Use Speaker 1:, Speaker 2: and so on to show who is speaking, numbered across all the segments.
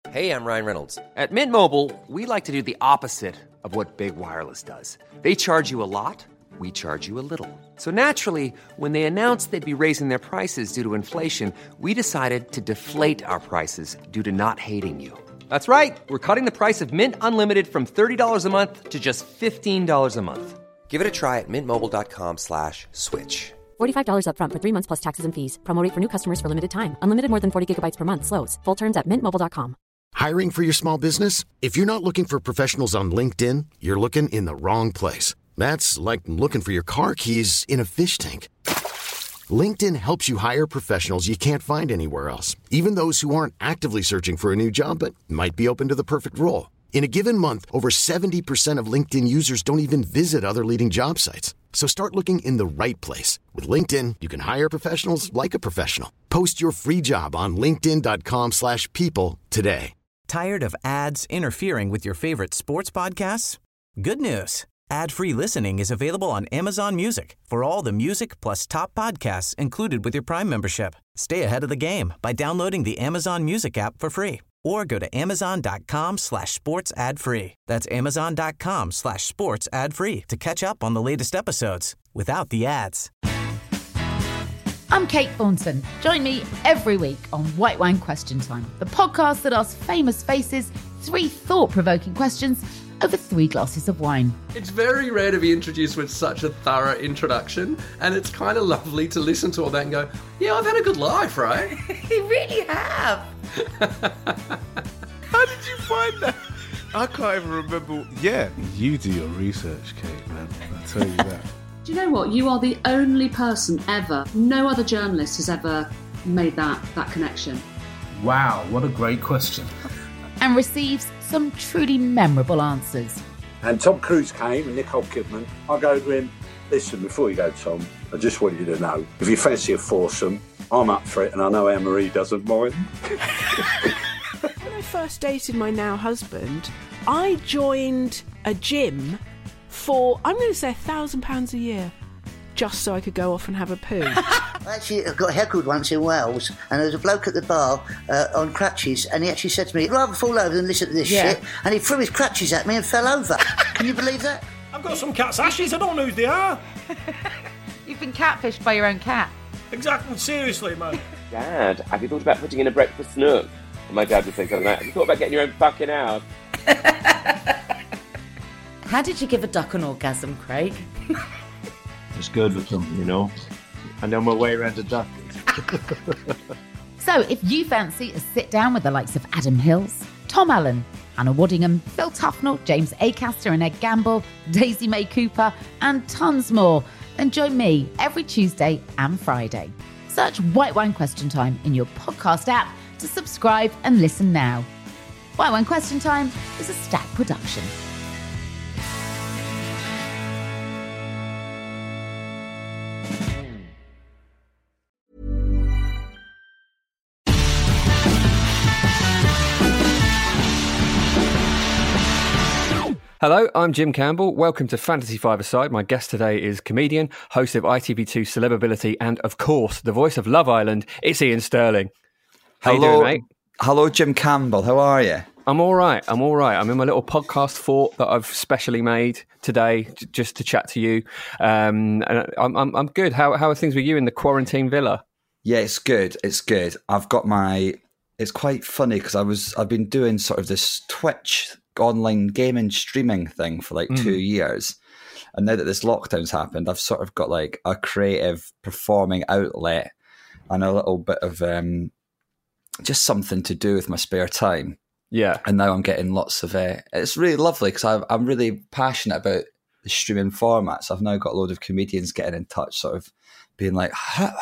Speaker 1: Hey, I'm Ryan Reynolds.
Speaker 2: At Mint Mobile, we like to do the opposite of what Big Wireless does. They charge you a lot, we charge you a little. So naturally, when they announced they'd be raising their prices due to inflation, we decided to deflate our prices due to not hating you. That's right. We're cutting the price of Mint Unlimited from $30 a month to just $15 a month.
Speaker 1: Give it a try at mintmobile.com/switch.
Speaker 3: $45 up front for 3 months plus taxes and fees. Promo rate for new customers for limited time. Unlimited more than 40 gigabytes per month. Slows full terms at mintmobile.com.
Speaker 4: Hiring for your small business? If you're not looking for professionals on LinkedIn, you're looking in the wrong place. That's like looking for your car keys in a fish tank. LinkedIn helps you hire professionals you can't find anywhere else, even those who aren't actively searching for a new job but might be open to the perfect role. In a given month, over 70% of LinkedIn users don't even visit other leading job sites. So start looking in the right place. With LinkedIn, you can hire professionals like a professional. Post your free job on linkedin.com/people today.
Speaker 5: Tired of ads interfering with your favorite sports podcasts? Good news. Ad-free listening is available on Amazon Music for all the music plus top podcasts included with your Prime membership. Stay ahead of the game by downloading the Amazon Music app for free or go to amazon.com/sports ad free. That's amazon.com/sports ad free to catch up on the latest episodes without the ads.
Speaker 6: I'm Kate Thornton. Join me every week on White Wine Question Time, the podcast that asks famous faces 3 thought-provoking questions over 3 glasses of wine.
Speaker 7: It's very rare to be introduced with such a thorough introduction, and it's kind of lovely to listen to all that and go, yeah, I've had a good life, right?
Speaker 6: You really have.
Speaker 8: How did you find that? I can't even remember. Yeah, you do your research, Kate, man. I'll tell you that.
Speaker 9: Do you know what? You are the only person ever, no other journalist has ever made that connection.
Speaker 10: Wow, what a great question.
Speaker 6: And receives some truly memorable answers.
Speaker 11: And Tom Cruise came and Nicole Kidman. I go to him, listen, before you go, Tom, I just want you to know, if you fancy a foursome, I'm up for it, and I know Anne-Marie doesn't mind.
Speaker 12: When I first dated my now husband, I joined a gym for, I'm going to say £1,000 a year, just so I could go off and have a poo.
Speaker 13: Actually, I got heckled once in Wales, and there was a bloke at the bar on crutches, and he actually said to me, "I'd rather fall over than listen to this shit," and he threw his crutches at me and fell over. Can you believe that?
Speaker 14: I've got some cat's ashes, I don't know who they are.
Speaker 6: You've been catfished by your own cat.
Speaker 14: Exactly, seriously, man.
Speaker 15: Dad, have you thought about putting in a breakfast nook? And my dad would say something like, have you thought about getting your own fucking house?
Speaker 16: How did you give a duck an orgasm, Craig?
Speaker 17: It's good with them, you know. And then we're way around the duck.
Speaker 6: So if you fancy a sit down with the likes of Adam Hills, Tom Allen, Hannah Waddingham, Phil Tufnell, James Acaster and Ed Gamble, Daisy May Cooper, and tons more, then join me every Tuesday and Friday. Search White Wine Question Time in your podcast app to subscribe and listen now. White Wine Question Time is a Stack production.
Speaker 2: Hello, I'm Jim Campbell. Welcome to Fantasy Five-A-Side. My guest today is comedian, host of ITV2 Celebability, and of course, the voice of Love Island. It's Ian Sterling. How you doing, mate?
Speaker 18: Hello, Jim Campbell. How are you?
Speaker 2: I'm all right. I'm in my little podcast fort that I've specially made today just to chat to you. And I'm good. How are things with you in the quarantine villa?
Speaker 18: Yeah, it's good. It's good. I've got it's quite funny because I've been doing sort of this Twitch online gaming streaming thing for like 2 years, and now that this lockdown's happened, I've sort of got like a creative performing outlet and a little bit of just something to do with my spare time.
Speaker 2: Yeah,
Speaker 18: and now I'm getting lots of it's really lovely because I'm really passionate about the streaming formats. I've now got a load of comedians getting in touch, sort of being like,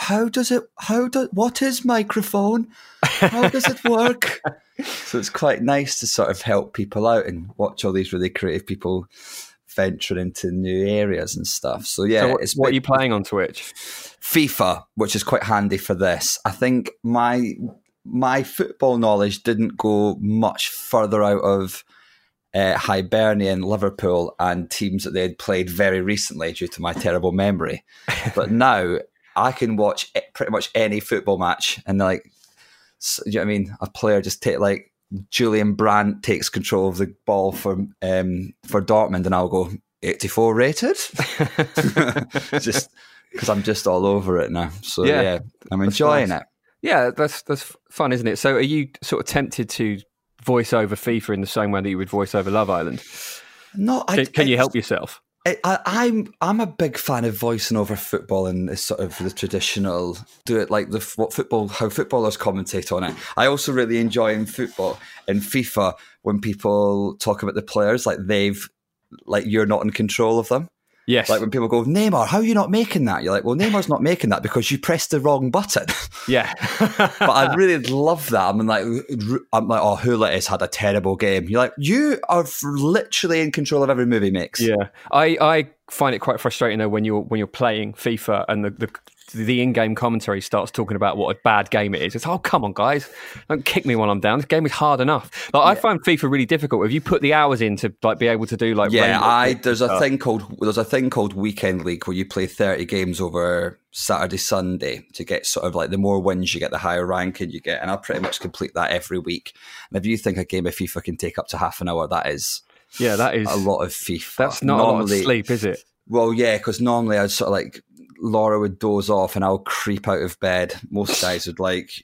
Speaker 18: what is microphone? How does it work? So it's quite nice to sort of help people out and watch all these really creative people venture into new areas and stuff. So yeah,
Speaker 2: so what are you playing on Twitch?
Speaker 18: FIFA, which is quite handy for this. I think my football knowledge didn't go much further out of Hibernian, Liverpool, and teams that they had played very recently due to my terrible memory. But now I can watch pretty much any football match, and like, you know what I mean? A player just Julian Brandt takes control of the ball for Dortmund, and I'll go 84 rated, just because I'm just all over it now. So yeah I'm enjoying it.
Speaker 1: Yeah, that's fun, isn't it? So are you sort of tempted to voice over FIFA in the same way that you would voice over Love Island?
Speaker 18: No,
Speaker 1: can you help yourself?
Speaker 18: I'm a big fan of voicing over football and sort of the traditional do it like how footballers commentate on it. I also really enjoy in football in FIFA when people talk about the players like you're not in control of them.
Speaker 1: Yes.
Speaker 18: Like when people go, Neymar, how are you not making that? You're like, well, Neymar's not making that because you pressed the wrong button.
Speaker 1: Yeah.
Speaker 18: But I really love that. I'm like, oh, Hulitis had a terrible game. You're like, you are literally in control of every move he makes.
Speaker 1: Yeah. I find it quite frustrating though when you're playing FIFA and the in-game commentary starts talking about what a bad game it is. It's, oh, come on, guys. Don't kick me while I'm down. This game is hard enough. I find FIFA really difficult. If you put the hours in to be able to do
Speaker 18: there's a thing called Weekend League where you play 30 games over Saturday, Sunday to get sort of like the more wins you get, the higher ranking you get. And I pretty much complete that every week. And if you think a game of FIFA can take up to half an hour, that is a lot of FIFA.
Speaker 1: That's not a lot of sleep, is it?
Speaker 18: Well, yeah, because normally I'd sort of like Laura would doze off and I'll creep out of bed. Most guys would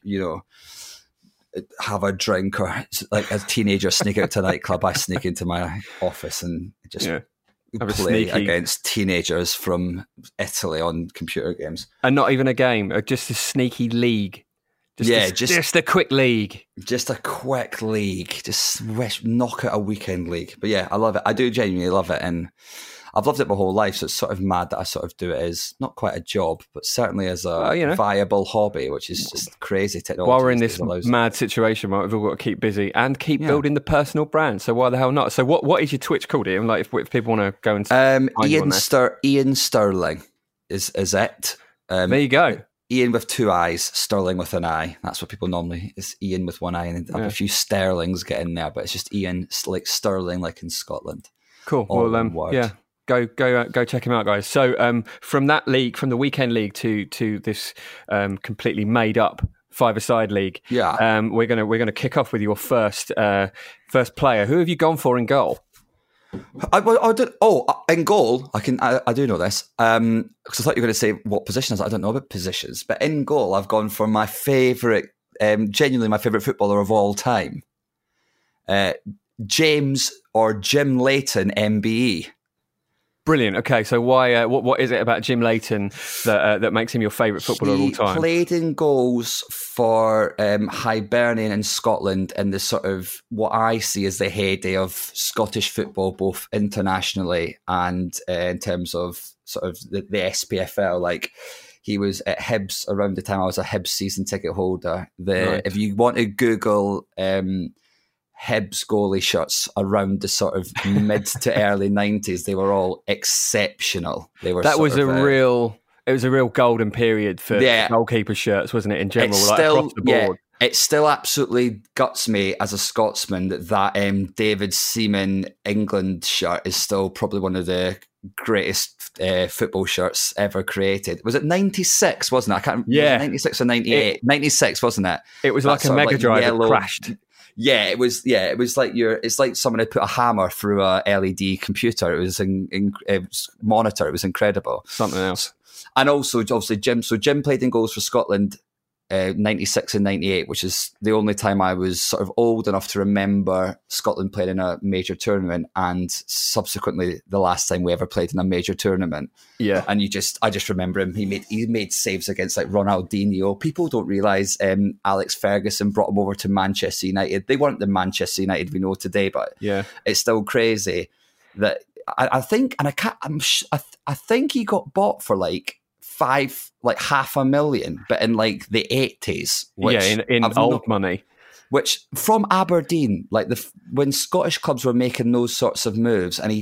Speaker 18: have a drink, or like as teenagers sneak out to a nightclub. I sneak into my office and just play against teenagers from Italy on computer games.
Speaker 1: And not even a game, just a sneaky league. Just a quick league.
Speaker 18: Just a quick league. Just knock out a weekend league. But yeah, I love it. I do genuinely love it. And I've loved it my whole life, so it's sort of mad that I sort of do it as not quite a job, but certainly as a viable hobby, which is just crazy technology.
Speaker 1: While we're in this mad situation, right, we've all got to keep busy and keep building the personal brand. So why the hell not? So what is your Twitch called, Ian? Like if people want to go and
Speaker 18: Ian Sterling is it?
Speaker 1: There you go.
Speaker 18: Ian with two eyes, Sterling with an eye. That's what people normally. It's Ian with one eye, and a few Sterlings get in there, but it's just Ian like Sterling, like in Scotland.
Speaker 1: Cool. Go check him out, guys. So from that league, from the weekend league to this completely made up five-a-side league, we're gonna kick off with your first player. Who have you gone for in goal?
Speaker 18: In goal, I do know this because I thought you were going to say what positions. I don't know about positions, but in goal, I've gone for my favourite, genuinely my favourite footballer of all time, James or Jim Leighton, MBE.
Speaker 1: Brilliant. Okay, so why? What is it about Jim Leighton that makes him your favourite footballer of all time?
Speaker 18: He played in goals for Hibernian in Scotland in the sort of what I see as the heyday of Scottish football, both internationally and in terms of sort of the SPFL. Like he was at Hibs around the time I was a Hibs season ticket holder. If you want to Google Hibs goalie shots around the sort of mid to early 90s, they were all exceptional. It was a
Speaker 1: real golden period for goalkeeper shirts, wasn't it, in general, across the board?
Speaker 18: Yeah, it still absolutely guts me as a Scotsman that David Seaman England shirt is still probably one of the greatest football shirts ever created. Was it 96, wasn't it? I can't remember. Yeah. 96 or 98? 96, wasn't it?
Speaker 1: It was like a Mega Drive that crashed.
Speaker 18: Yeah, it was like it's like someone had put a hammer through a LED computer. It was monitor. It was incredible.
Speaker 1: Something else.
Speaker 18: And also, obviously, Jim played in goals for Scotland 96 and 98, which is the only time I was sort of old enough to remember Scotland playing in a major tournament, and subsequently the last time we ever played in a major tournament.
Speaker 1: Yeah.
Speaker 18: And I just remember him. He made saves against like Ronaldinho. People don't realise Alex Ferguson brought him over to Manchester United. They weren't the Manchester United we know today, but it's still crazy that I think he got bought for like $500,000, but in like the 80s.
Speaker 1: In old money.
Speaker 18: Which from Aberdeen, like when Scottish clubs were making those sorts of moves, and he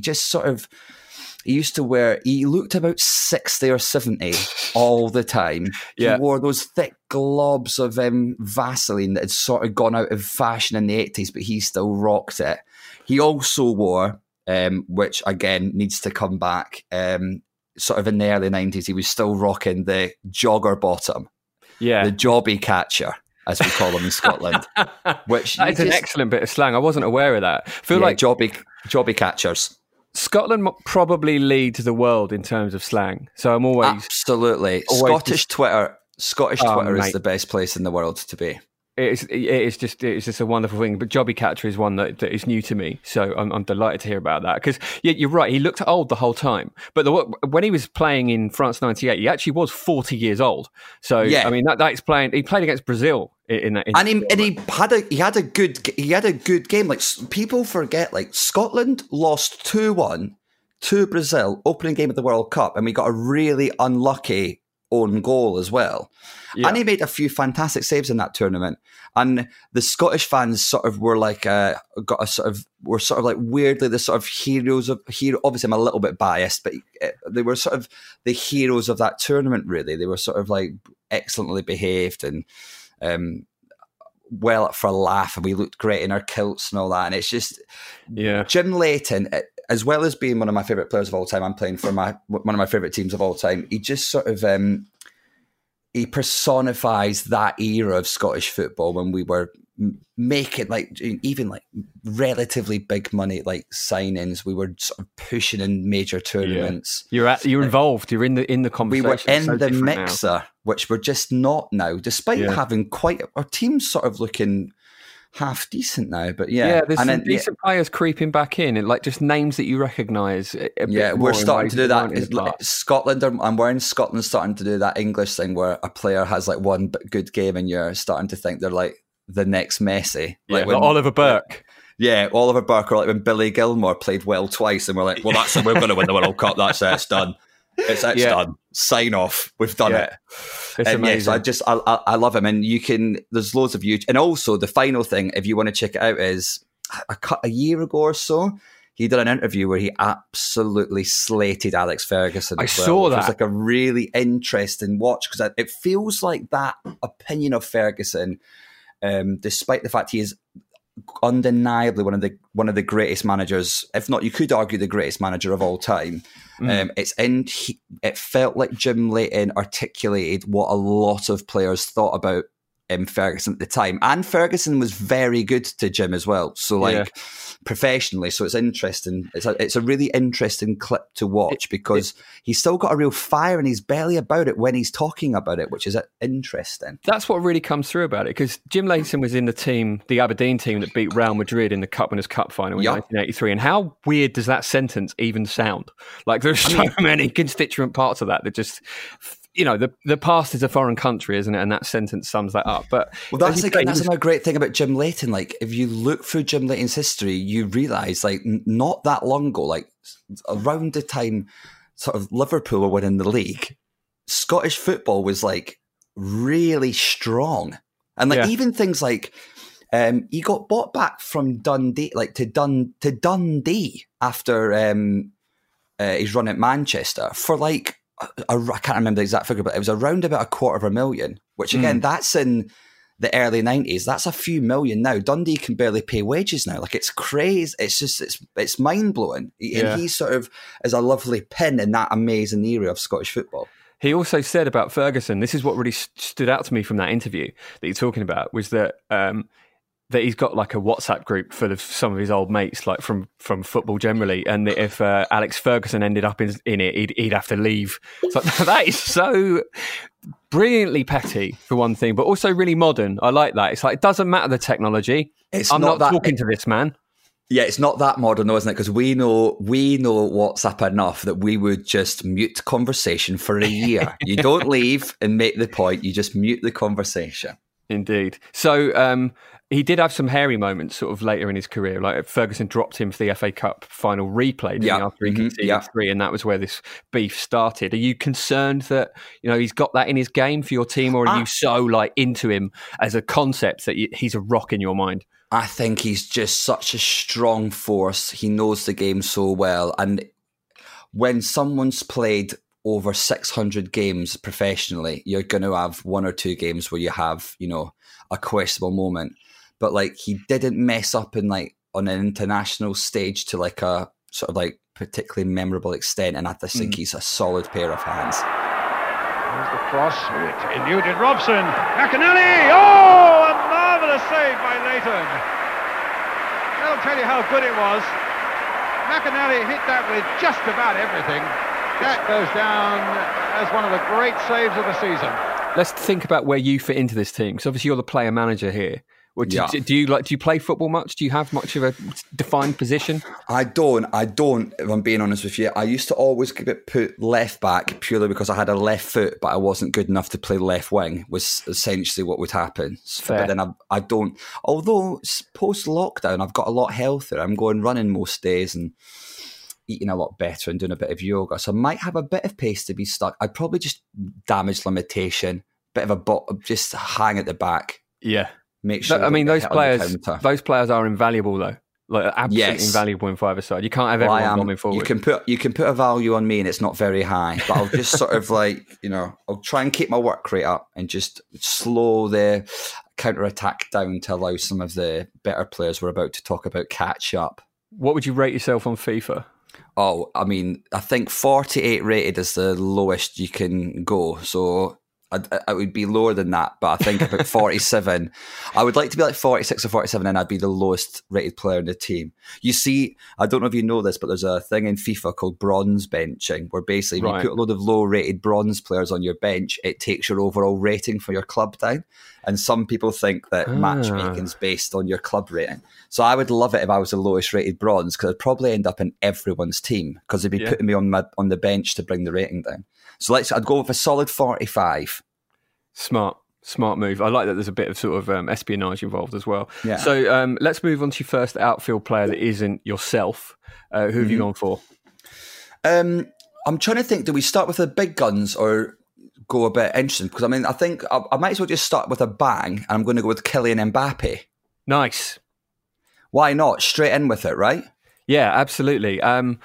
Speaker 18: looked about 60 or 70 all the time.
Speaker 1: Yeah.
Speaker 18: He wore those thick globs of Vaseline that had sort of gone out of fashion in the 80s, but he still rocked it. He also wore, which again needs to come back, sort of in the early 90s, he was still rocking the jogger bottom.
Speaker 1: Yeah.
Speaker 18: The jobby catcher. as we call them in Scotland. Which
Speaker 1: that is an excellent bit of slang. I wasn't aware of that. I feel like
Speaker 18: jobby catchers.
Speaker 1: Scotland probably leads the world in terms of slang. So I'm always
Speaker 18: absolutely Scottish Twitter. Scottish Twitter is the best place in the world to be.
Speaker 1: It's just a wonderful thing. But jobby catcher is one that is new to me, so I'm delighted to hear about that. Because you're right, he looked old the whole time. But when he was playing in France '98, he actually was 40 years old. So I mean, that's playing. He played against Brazil in that.
Speaker 18: And he had a good game. Like people forget, like Scotland lost 2-1 to Brazil opening game of the World Cup, and we got a really unlucky own goal as well. Yeah. And he made a few fantastic saves in that tournament. And the Scottish fans sort of were like, weirdly the sort of heroes of obviously I'm a little bit biased, but they were sort of the heroes of that tournament, really. They were sort of like excellently behaved and well up for a laugh, and we looked great in our kilts and all that. And it's just, Jim Leighton, as well as being one of my favourite players of all time, I'm playing for one of my favourite teams of all time. He just sort of he personifies that era of Scottish football when we were making even relatively big money signings. We were sort of pushing in major tournaments.
Speaker 1: Yeah. You're involved. You're in the conversation.
Speaker 18: We were in the mixer, which we're just not now, despite having our team's sort of looking half decent now, but
Speaker 1: there's some decent players creeping back in, and just names that you recognise.
Speaker 18: We're starting to do that. Scotland, I'm wearing Scotland starting to do that English thing where a player has one good game and you're starting to think they're like the next Messi,
Speaker 1: like Oliver Burke.
Speaker 18: Oliver Burke, or when Billy Gilmore played well twice, and we're like, well, we're going to win the World Cup. That's it. It's done. It's done. Sign off. We've done it.
Speaker 1: It's amazing.
Speaker 18: Yes, I love him, and there's loads of YouTube. And also the final thing, if you want to check it out, is a year ago or so, he did an interview where he absolutely slated Alex Ferguson.
Speaker 1: I saw that.
Speaker 18: It was like a really interesting watch, because it feels like that opinion of Ferguson, despite the fact he is undeniably one of the greatest managers, if not, you could argue the greatest manager of all time. It felt like Jim Leighton articulated what a lot of players thought about Ferguson at the time, and Ferguson was very good to Jim as well. So professionally, so it's interesting. It's a really interesting clip to watch, because he's still got a real fire in his belly about it when he's talking about it, which is interesting.
Speaker 1: That's what really comes through about it, because Jim Leighton was in the Aberdeen team that beat Real Madrid in the Cup Winners' Cup final in 1983. And how weird does that sentence even sound? There's so many constituent parts of that just, the past is a foreign country, isn't it? And that sentence sums that up. But
Speaker 18: that's another great thing about Jim Leighton. If you look through Jim Leighton's history, you realise not that long ago, around the time sort of Liverpool were winning the league, Scottish football was really strong, and even things he got bought back from Dundee, to Dundee after his run at Manchester for I can't remember the exact figure, but it was around about $250,000, which again, that's in the early 90s. That's a few million now. Dundee can barely pay wages now. It's crazy. It's just, it's mind blowing. And he sort of is a lovely pin in that amazing era of Scottish football.
Speaker 1: He also said about Ferguson, this is what really stood out to me from that interview that you're talking about, was that that he's got a WhatsApp group full of some of his old mates, from football generally, and that if Alex Ferguson ended up in it, he'd have to leave. So that is so brilliantly petty, for one thing, but also really modern. I like that. It's it doesn't matter the technology. I'm not talking to this man.
Speaker 18: Yeah, it's not that modern, though, isn't it? Because we know WhatsApp enough that we would just mute conversation for a year. You don't leave and make the point. You just mute the conversation.
Speaker 1: Indeed. So he did have some hairy moments sort of later in his career. Ferguson dropped him for the FA Cup final replay after he conceded 3, and that was where this beef started. Are you concerned that he's got that in his game for your team, or are you so into him as a concept that he's a rock in your mind?
Speaker 18: I think he's just such a strong force. He knows the game so well, and when someone's played over 600 games professionally, you're going to have 1 or 2 games where you have, a questionable moment. But he didn't mess up on an international stage to a sort of particularly memorable extent. And I just think he's a solid pair of hands.
Speaker 19: Here's the cross. It's eluded Robson. McAnally! Oh, a marvellous save by Leighton. That'll tell you how good it was. McAnally hit that with just about everything. That goes down as one of the great saves of the season.
Speaker 1: Let's think about where you fit into this team, because obviously you're the player manager here. Well, do you play football much? Do you have much of a defined position?
Speaker 18: I don't. If I'm being honest with you, I used to always get put left back purely because I had a left foot, but I wasn't good enough to play left wing. Was essentially what would happen.
Speaker 1: Fair.
Speaker 18: But then I don't. Although post lockdown, I've got a lot healthier. I'm going running most days and eating a lot better and doing a bit of yoga, so I might have a bit of pace to be stuck. I'd probably just damage limitation, bit of a just hang at the back.
Speaker 1: Yeah.
Speaker 18: Make sure.
Speaker 1: I mean, those players are invaluable though. Like absolutely invaluable in five-a-side. You can't have everyone bombing forward.
Speaker 18: You can put a value on me, and it's not very high. But I'll just sort of I'll try and keep my work rate up and just slow the counter attack down to allow some of the better players we're about to talk about catch up.
Speaker 1: What would you rate yourself on FIFA?
Speaker 18: Oh, I mean, I think 48 rated is the lowest you can go. So I would be lower than that, but I think about 47. I would like to be like 46 or 47, and I'd be the lowest rated player in the team. You see, I don't know if you know this, but there's a thing in FIFA called bronze benching, where basically if you put a load of low rated bronze players on your bench, it takes your overall rating for your club down. And some people think that matchmaking's based on your club rating. So I would love it if I was the lowest rated bronze, because I'd probably end up in everyone's team, because they'd be putting me on the bench to bring the rating down. So I'd go with a solid 45.
Speaker 1: Smart move. I like that there's a bit of sort of espionage involved as well.
Speaker 18: Yeah.
Speaker 1: So let's move on to your first outfield player that isn't yourself. Who have you gone for?
Speaker 18: I'm trying to think, do we start with the big guns or go a bit interesting? Because I mean, I think I might as well just start with a bang, and I'm going to go with Kylian Mbappe.
Speaker 1: Nice.
Speaker 18: Why not? Straight in with it, right?
Speaker 1: Yeah, absolutely.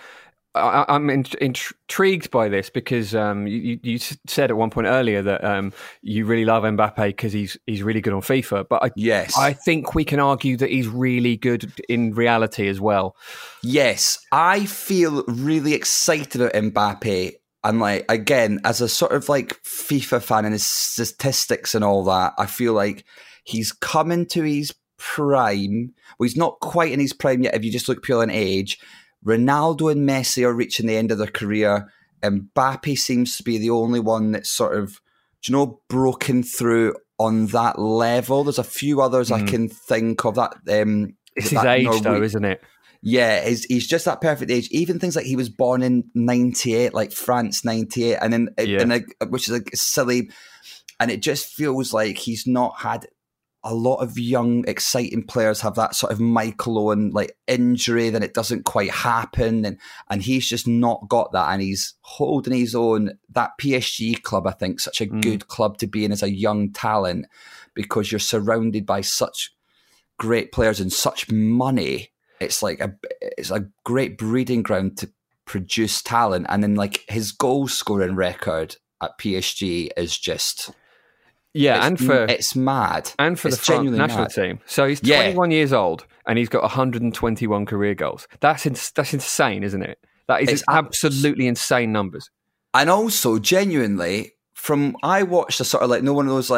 Speaker 1: I'm intrigued by this because you said at one point earlier that you really love Mbappe because he's really good on FIFA. But I think we can argue that he's really good in reality as well.
Speaker 18: Yes, I feel really excited about Mbappe. And again, as a sort of FIFA fan and his statistics and all that, I feel like he's coming to his prime. Well, he's not quite in his prime yet if you just look purely on age. Ronaldo and Messi are reaching the end of their career. Mbappe seems to be the only one that's sort of, broken through on that level. There's a few others I can think of that.
Speaker 1: It's his age, though, isn't it?
Speaker 18: Yeah, he's just that perfect age. Even things like he was born in 98, like France 98, and then which is silly. And it just feels like he's not had a lot of young, exciting players have that sort of Michael Owen injury, then it doesn't quite happen, and he's just not got that, and he's holding his own. That PSG club, I think, such a good club to be in as a young talent, because you're surrounded by such great players and such money. It's a great breeding ground to produce talent, and then his goal scoring record at PSG is just.
Speaker 1: Yeah,
Speaker 18: it's mad.
Speaker 1: And for the France national team. So he's 21 years old and he's got 121 career goals. That's insane, isn't it? It's absolutely insane numbers.
Speaker 18: And also, genuinely, I watched a sort of one of those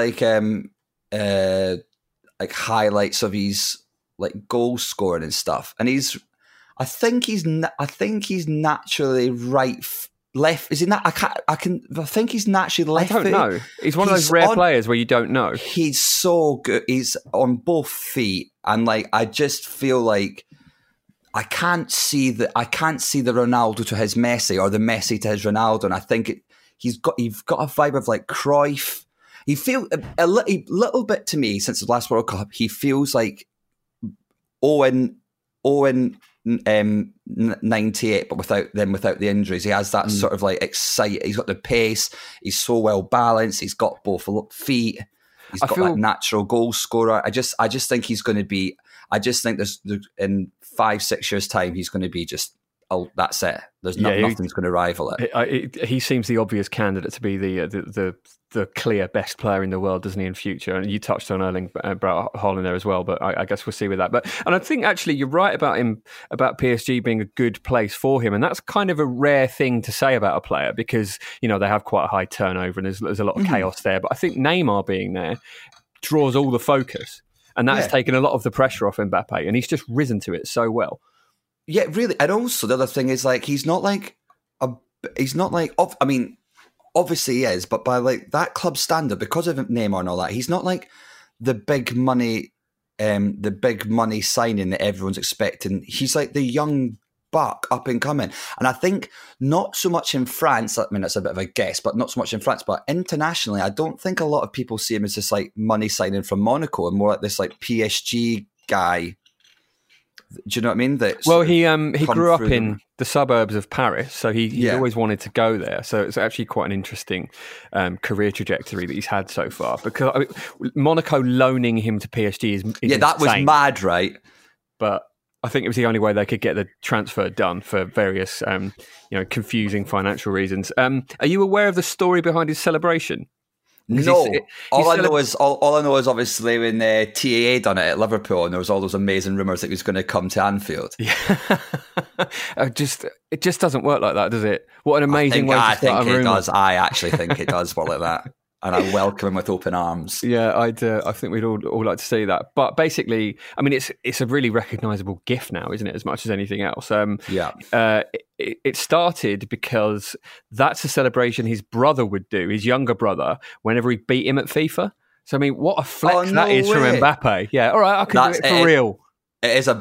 Speaker 18: highlights of his goal scoring and stuff. And I think he's naturally right. Left is he not? I think he's naturally left.
Speaker 1: I don't know. He's one of those rare players where you don't know.
Speaker 18: He's so good. He's on both feet, and I just feel like I can't see the Ronaldo to his Messi or the Messi to his Ronaldo, and I think you've got a vibe of Cruyff. He feels a little bit to me since the last World Cup. He feels like Owen 98, but without the injuries. He has that sort of excite. He's got the pace. He's so well balanced. He's got both feet. He's got that natural goal scorer. I just think he's going to be. I just think there's in 5-6 years' time he's going to be just that's it. Nothing's going to rival it.
Speaker 1: He seems the obvious candidate to be the clear best player in the world, doesn't he, in future? And you touched on Erling Braut Haaland there as well, but I guess we'll see with that. And I think actually you're right about PSG being a good place for him, and that's kind of a rare thing to say about a player because they have quite a high turnover and there's a lot of chaos there. But I think Neymar being there draws all the focus, and that's taken a lot of the pressure off Mbappe, and he's just risen to it so well.
Speaker 18: Yeah, really. And also the other thing is he's not like obviously he is, but by that club standard, because of Neymar and all that, he's not like the big money signing that everyone's expecting. He's like the young buck up and coming. And I think not so much in France, I mean, that's a bit of a guess, but not so much in France, but internationally, I don't think a lot of people see him as this like money signing from Monaco and more like this like PSG guy. Do you know what I mean?
Speaker 1: He grew up in the suburbs of Paris, so he always wanted to go there. So it's actually quite an interesting career trajectory that he's had so far. Because Monaco loaning him to PSG is
Speaker 18: that
Speaker 1: insane.
Speaker 18: Was mad, right?
Speaker 1: But I think it was the only way they could get the transfer done for various confusing financial reasons. Are you aware of the story behind his celebration?
Speaker 18: No, all I know is obviously when TAA done it at Liverpool, and there was all those amazing rumours that he was going to come to Anfield.
Speaker 1: Yeah, it just doesn't work like that, does it? What an amazing way to start a rumour.
Speaker 18: Does. I actually think it does work like that, and I welcome him with open arms.
Speaker 1: Yeah, I think we'd all like to see that. But basically, I mean, it's a really recognisable gift now, isn't it? As much as anything else. It started because that's a celebration his brother would do, his younger brother, whenever he beat him at FIFA. So, I mean, what a flex that is from Mbappe. Yeah, all right, I can do it for real.
Speaker 18: It's a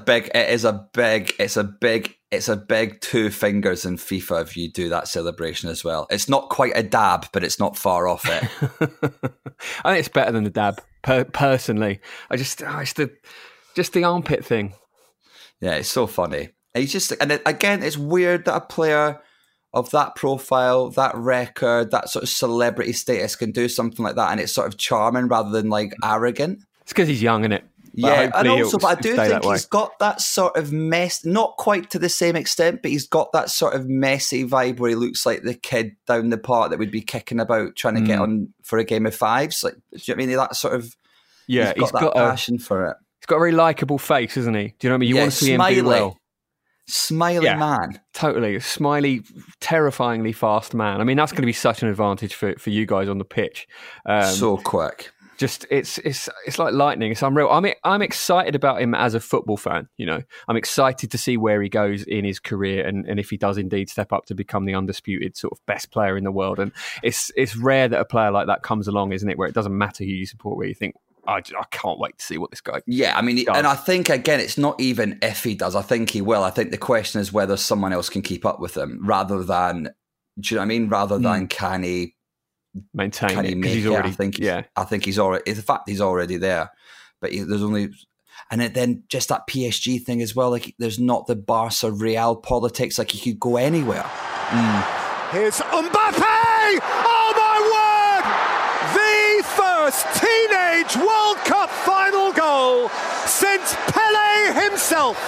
Speaker 18: big 2 fingers in FIFA if you do that celebration as well. It's not quite a dab, but it's not far off it.
Speaker 1: I think it's better than the dab, personally. It's the armpit thing.
Speaker 18: Yeah, it's so funny. Again, it's weird that a player of that profile, that record, that sort of celebrity status can do something like that, and it's sort of charming rather than like arrogant.
Speaker 1: It's because he's young, isn't it?
Speaker 18: Yeah, and also, but I do think he's got that sort of mess, not quite to the same extent, but he's got that sort of messy vibe where he looks like the kid down the park that would be kicking about trying to get on for a game of fives. Like, do you know what I mean? That sort of, he's got passion for it.
Speaker 1: He's got a very likeable face, isn't he? Do you know what I mean? You want to see him do well.
Speaker 18: Smiley man.
Speaker 1: Totally. Smiley, terrifyingly fast man. I mean, that's going to be such an advantage for you guys on the pitch.
Speaker 18: So quick.
Speaker 1: Just it's like lightning. It's unreal. I'm excited about him as a football fan. I'm excited to see where he goes in his career and if he does indeed step up to become the undisputed sort of best player in the world. And it's rare that a player like that comes along, isn't it? Where it doesn't matter who you support, where you think, I can't wait to see what this guy.
Speaker 18: Yeah, I mean, and I think again, it's not even if he does. I think he will. I think the question is whether someone else can keep up with him, rather than, do you know what I mean? Rather than can he
Speaker 1: maintain
Speaker 18: it?
Speaker 1: Because he's already.
Speaker 18: I think he's already. In fact, he's already there. But there's only, and then just that PSG thing as well. Like, there's not the Barca Real politics. Like, he could go anywhere.
Speaker 20: Here's Mbappe! Oh my word! The first teenage World Cup final goal since Pelé himself.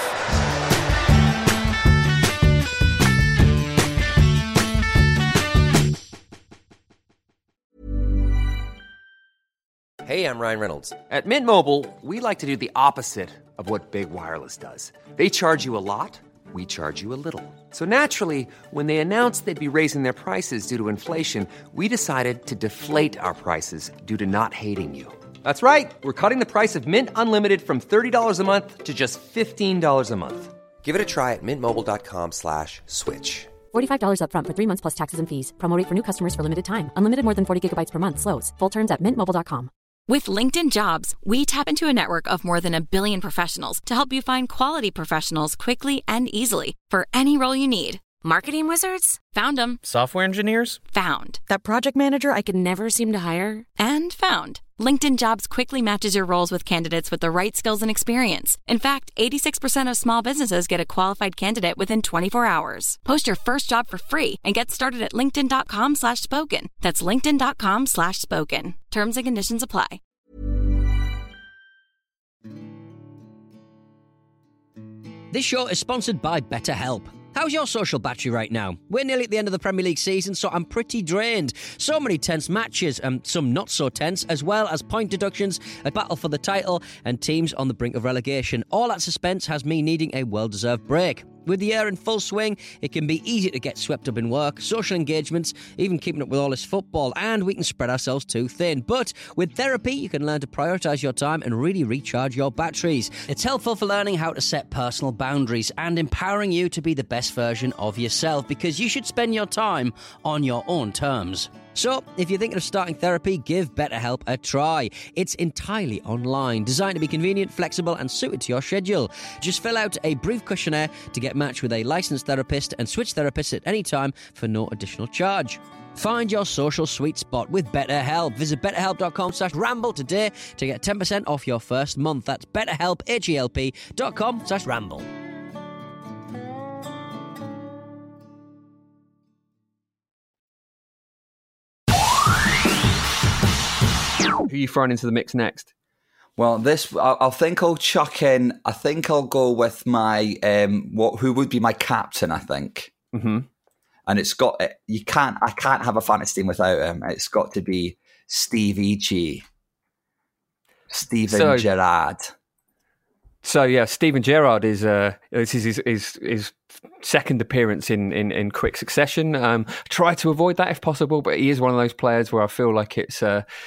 Speaker 2: Hey, I'm Ryan Reynolds. At Mint Mobile, we like to do the opposite of what Big Wireless does. They charge you a lot, we charge you a little. So naturally, when they announced they'd be raising their prices due to inflation, we decided to deflate our prices due to not hating you. That's right. We're cutting the price of Mint Unlimited from $30 a month to just $15 a month. Give it a try at mintmobile.com/switch.
Speaker 3: $45 up front for 3 months plus taxes and fees. Promo rate for new customers for limited time. Unlimited more than 40 gigabytes per month. Slows full terms at mintmobile.com.
Speaker 21: With LinkedIn Jobs, we tap into a network of more than 1 billion professionals to help you find quality professionals quickly and easily for any role you need. Marketing wizards? Found them.
Speaker 22: Software engineers?
Speaker 21: Found. That project manager I could never seem to hire? And found. LinkedIn Jobs quickly matches your roles with candidates with the right skills and experience. In fact, 86% of small businesses get a qualified candidate within 24 hours. Post your first job for free and get started at linkedin.com/spoken. That's linkedin.com/spoken. Terms and conditions apply.
Speaker 23: This show is sponsored by BetterHelp.
Speaker 4: How's your social battery right now? We're nearly at the end of the Premier League season, so I'm pretty drained. So many tense matches, and some not so tense, as well as point deductions, a battle for the title, and teams on the brink of relegation. All that suspense has me needing a well-deserved break. With the year in full swing, it can be easy to get swept up in work, social engagements, even keeping up with all this football, and we can spread ourselves too thin. But with therapy, you can learn to prioritise your time and really recharge your batteries. It's helpful for learning how to set personal boundaries and empowering you to be the best version of yourself, because you should spend your time on your own terms. So, if you're thinking of starting therapy, give BetterHelp a try. It's entirely online, designed to be convenient, flexible, and suited to your schedule. Just fill out a brief questionnaire to get matched with a licensed therapist and switch therapists at any time for no additional charge. Find your social sweet spot with BetterHelp. Visit betterhelp.com/ramble today to get 10% off your first month. That's betterhelp, HELP.com/ramble.
Speaker 1: Who are you throwing into the mix next?
Speaker 18: Well, I think I'll chuck in. I think I'll go with my who would be my captain. I think,
Speaker 1: and
Speaker 18: it's got I can't have a fantasy team without him. It's got to be Stevie G, Steven Gerrard.
Speaker 1: So yeah, Steven Gerrard is his second appearance in quick succession. Try to avoid that if possible, but he is one of those players where I feel like it's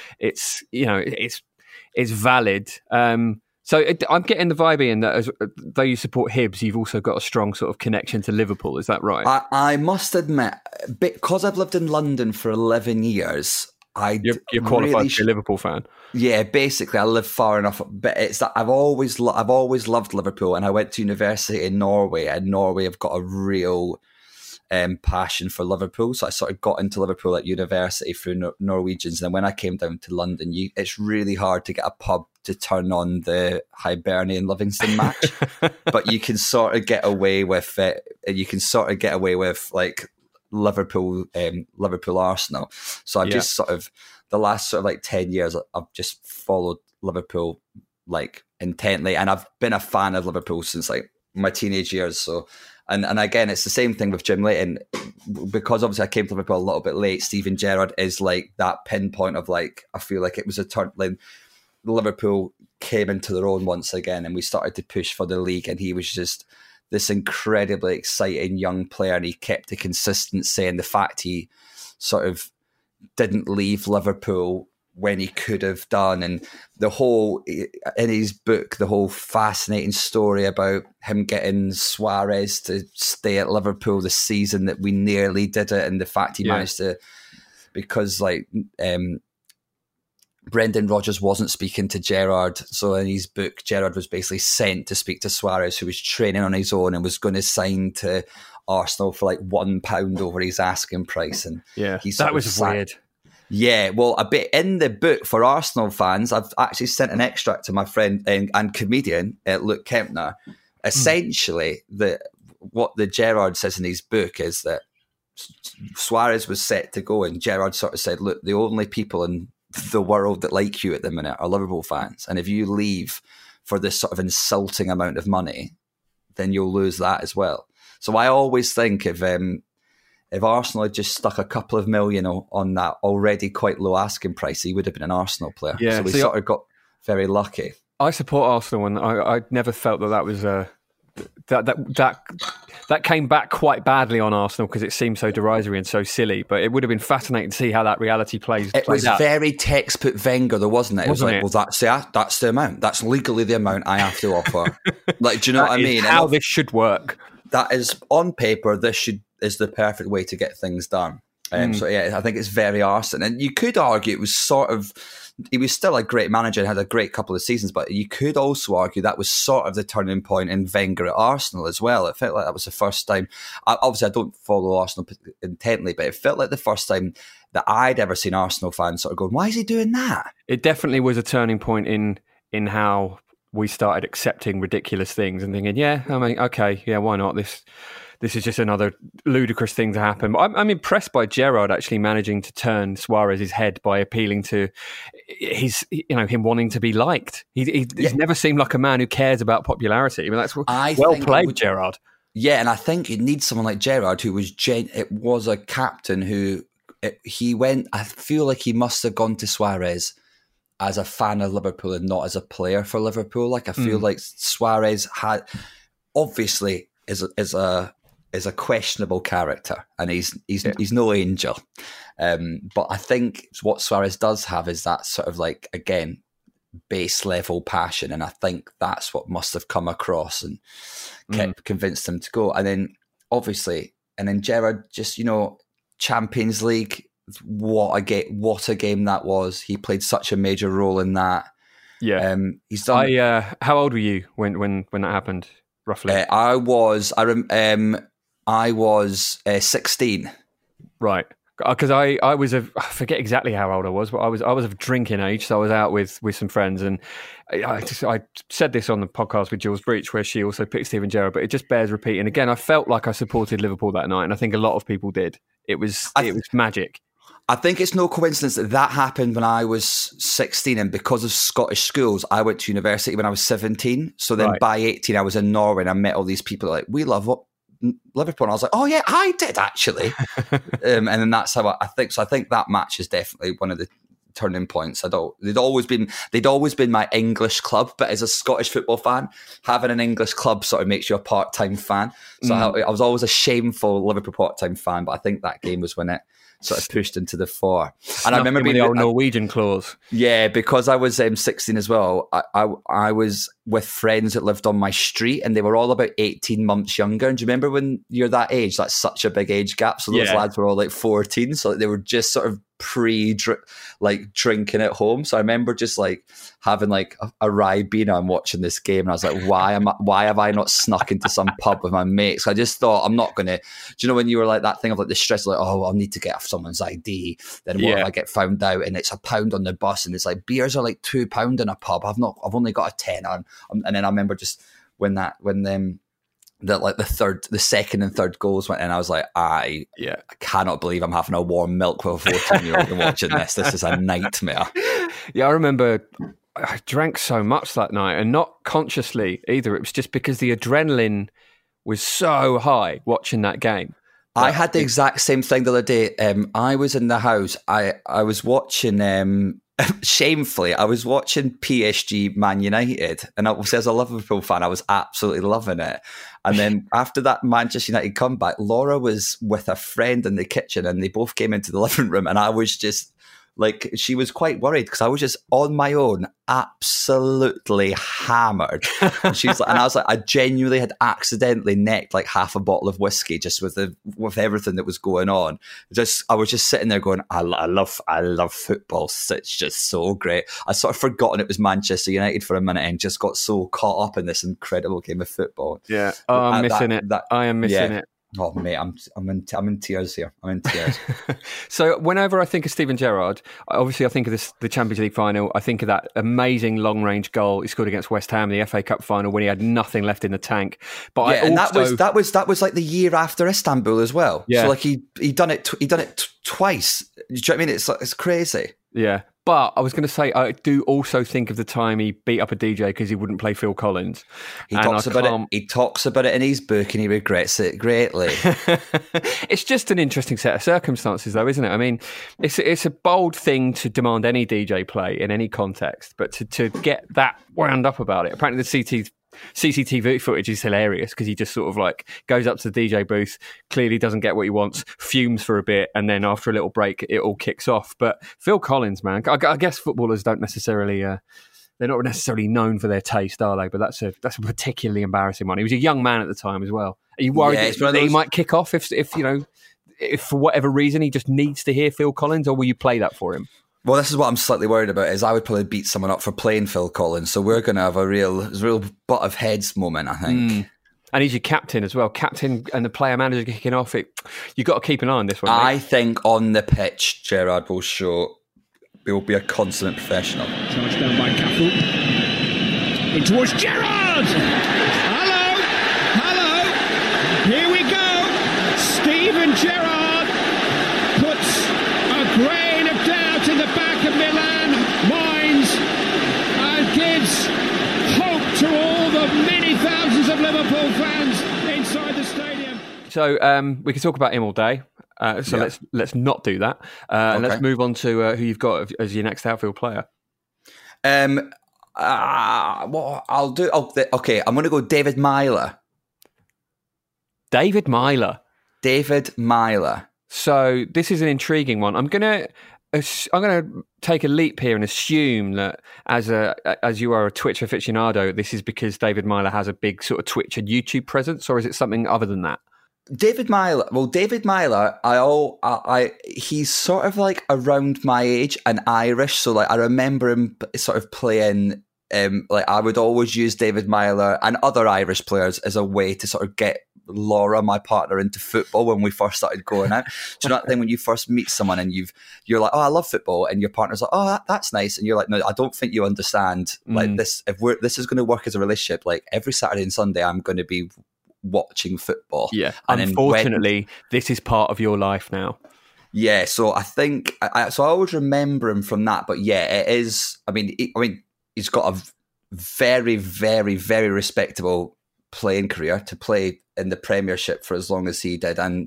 Speaker 1: valid. So I'm getting the vibe in that though you support Hibs, you've also got a strong sort of connection to Liverpool. Is that right?
Speaker 18: I must admit, because I've lived in London for 11 years.
Speaker 1: You're qualified to be a Liverpool fan.
Speaker 18: Yeah, basically, I live far enough, but it's that I've always loved Liverpool, and I went to university in Norway, and Norway have got a real passion for Liverpool. So I sort of got into Liverpool at university through Norwegians, and then when I came down to London, it's really hard to get a pub to turn on the Hibernian Livingston match, but you can sort of get away with it. You can sort of get away with like Liverpool Arsenal. So I've just sort of the last sort of like 10 years I've just followed Liverpool like intently, and I've been a fan of Liverpool since like my teenage years. So and again, it's the same thing with Jim Leighton, because obviously I came to Liverpool a little bit late. Steven Gerrard is like that pinpoint of like, I feel like it was a turn. Like, Liverpool came into their own once again, and we started to push for the league, and he was just this incredibly exciting young player, and he kept the consistency, and the fact he sort of didn't leave Liverpool when he could have done, and the whole, in his book, the whole fascinating story about him getting Suarez to stay at Liverpool the season that we nearly did it, and the fact he managed to, because like Brendan Rodgers wasn't speaking to Gerrard, so in his book, Gerrard was basically sent to speak to Suarez, who was training on his own and was going to sign to Arsenal for like £1 over his asking price. And
Speaker 1: that was weird.
Speaker 18: Yeah, well, a bit in the book for Arsenal fans, I've actually sent an extract to my friend and comedian Luke Kempner. Essentially, what the Gerrard says in his book is that Suarez was set to go, and Gerrard sort of said, look, the only people in the world that like you at the minute are Liverpool fans, and if you leave for this sort of insulting amount of money, then you'll lose that as well. So I always think if Arsenal had just stuck a couple of million on that already quite low asking price, he would have been an Arsenal player.
Speaker 1: Yeah,
Speaker 18: so we sort of got very lucky.
Speaker 1: I support Arsenal, and I never felt that was that came back quite badly on Arsenal because it seemed so derisory and so silly. But it would have been fascinating to see how that reality plays.
Speaker 18: It was
Speaker 1: out.
Speaker 18: Very textbook Wenger, though, wasn't it? It was like, well, that's the amount. That's legally the amount I have to offer. Like, do you know what I mean?
Speaker 1: How this should work.
Speaker 18: That is on paper. This is the perfect way to get things done. So yeah, I think it's very Arsenal, and you could argue it was sort of. He was still a great manager and had a great couple of seasons, but you could also argue that was sort of the turning point in Wenger at Arsenal as well. It felt like that was the first time. Obviously, I don't follow Arsenal intently, but it felt like the first time that I'd ever seen Arsenal fans sort of going, "Why is he doing that?"
Speaker 1: It definitely was a turning point in how we started accepting ridiculous things and thinking, "Yeah, I mean, okay, yeah, why not? This is just another ludicrous thing to happen." I'm impressed by Gerrard actually managing to turn Suarez's head by appealing to him wanting to be liked. He's never seemed like a man who cares about popularity. I mean, that's well played, Gerrard.
Speaker 18: Yeah, and I think you need someone like Gerrard, who was it was a captain who he went. I feel like he must have gone to Suarez as a fan of Liverpool and not as a player for Liverpool. Like, I feel like Suarez obviously is a questionable character, and he's no angel. But I think what Suarez does have is that sort of like, again, base level passion, and I think that's what must have come across and convinced him to go. And then obviously, Gerrard, just, you know, Champions League, what a game that was. He played such a major role in that.
Speaker 1: Yeah,
Speaker 18: he's done.
Speaker 1: How old were you when that happened, roughly?
Speaker 18: I was 16.
Speaker 1: Right. Because I was I forget exactly how old I was, but I was of drinking age, so I was out with some friends, and I said this on the podcast with Jules Breach, where she also picked Steven Gerrard, but it just bears repeating. Again, I felt like I supported Liverpool that night, and I think a lot of people did. It was magic.
Speaker 18: I think it's no coincidence that happened when I was 16, and because of Scottish schools, I went to university when I was 17. So then by 18, I was in Norway, and I met all these people like, we love Liverpool, and I was like, oh yeah, I did actually. And then that's how I think. So I think that match is definitely one of the turning points. They'd always been my English club, but as a Scottish football fan, having an English club sort of makes you a part-time fan. So I was always a shameful Liverpool part-time fan, but I think that game was when it sort of pushed into the fore. And I remember being
Speaker 1: the old Norwegian clause.
Speaker 18: Yeah, because I was 16 as well. I was with friends that lived on my street, and they were all about 18 months younger. And do you remember when you're that age? That's such a big age gap. So those lads were all like 14, so they were just sort of drinking at home. So I remember just like having like a Ribena and watching this game, and I was like, why have I not snuck into some pub with my mates? I just thought, I'm not gonna. Do you know when you were like that thing of like the stress, like, oh, I'll need to get off someone's ID, then what if I get found out and it's £1 on the bus, and it's like beers are like £2 in a pub. I've only got a tenner. And then I remember just when the second and third goals went in, I was like, I cannot believe I'm having a warm milk with a 14-year-old and watching this. This is a nightmare.
Speaker 1: Yeah, I remember I drank so much that night, and not consciously either. It was just because the adrenaline was so high watching that game.
Speaker 18: I had the exact same thing the other day. I was in the house. I was watching... shamefully, I was watching PSG Man United, and obviously as a Liverpool fan, I was absolutely loving it. And then after that Manchester United comeback, Laura was with a friend in the kitchen, and they both came into the living room, and I was just like, she was quite worried because I was just on my own, absolutely hammered. And she's like, and I was like, I genuinely had accidentally necked like half a bottle of whiskey just with everything that was going on. I was just sitting there going, I love football. It's just so great. I sort of forgotten it was Manchester United for a minute and just got so caught up in this incredible game of football.
Speaker 1: Yeah, I'm missing it. I am missing it.
Speaker 18: Oh mate, I'm in tears here. I'm in tears.
Speaker 1: So whenever I think of Steven Gerrard, obviously I think of the Champions League final. I think of that amazing long range goal he scored against West Ham in the FA Cup final when he had nothing left in the tank. But
Speaker 18: and that was like the year after Istanbul as well. Yeah. So like he done it twice. Do you know what I mean? It's crazy.
Speaker 1: Yeah. But I was going to say, I do also think of the time he beat up a DJ because he wouldn't play Phil Collins.
Speaker 18: He talks about it in his book, and he regrets it greatly.
Speaker 1: It's just an interesting set of circumstances, though, isn't it? I mean, it's a bold thing to demand any DJ play in any context, but to get that wound up about it. Apparently the CCTV footage is hilarious because he just sort of like goes up to the DJ booth, clearly doesn't get what he wants, fumes for a bit, and then after a little break it all kicks off. But Phil Collins, man, I guess footballers don't necessarily they're not necessarily known for their taste, are they? But that's a particularly embarrassing one. He was a young man at the time as well. Are you worried that he might kick off if for whatever reason he just needs to hear Phil Collins, or will you play that for him?
Speaker 18: Well, this is what I'm slightly worried about, is I would probably beat someone up for playing Phil Collins. So we're going to have a real butt of heads moment, I think.
Speaker 1: And he's your captain as well. Captain and the player manager kicking off. You've got to keep an eye on this one.
Speaker 18: I think on the pitch, Gerrard will be a consummate professional.
Speaker 5: Charged down by Cafu. In towards Gerrard! Hello! Here we go! Steven Gerrard puts a grain of doubt in the back of Milan minds and gives hope to all the many thousands of Liverpool fans inside the
Speaker 1: So we can talk about him all day. Let's not do that. Let's move on to who you've got as your next outfield player.
Speaker 18: What I'll do? Okay, I'm going to go David Myler.
Speaker 1: David Myler. So this is an intriguing one. I'm going to take a leap here and assume that as you are a Twitch aficionado, this is because David Myler has a big sort of Twitch and YouTube presence, or is it something other than that?
Speaker 18: David Myler, he's sort of like around my age and Irish, so like I remember him sort of playing. Like I would always use David Myler and other Irish players as a way to sort of get Laura, my partner, into football when we first started going out. Do you know that thing when you first meet someone and you're like, oh, I love football, and your partner's like, oh, that's nice, and you're like, no, I don't think you understand. Like this, if this is going to work as a relationship, like every Saturday and Sunday, I'm going to be watching football.
Speaker 1: Yeah, and unfortunately, this is part of your life now.
Speaker 18: Yeah, so I think so. I always remember him from that, but yeah, it is. I mean, he's got a very, very, very respectable playing career to play in the Premiership for as long as he did, and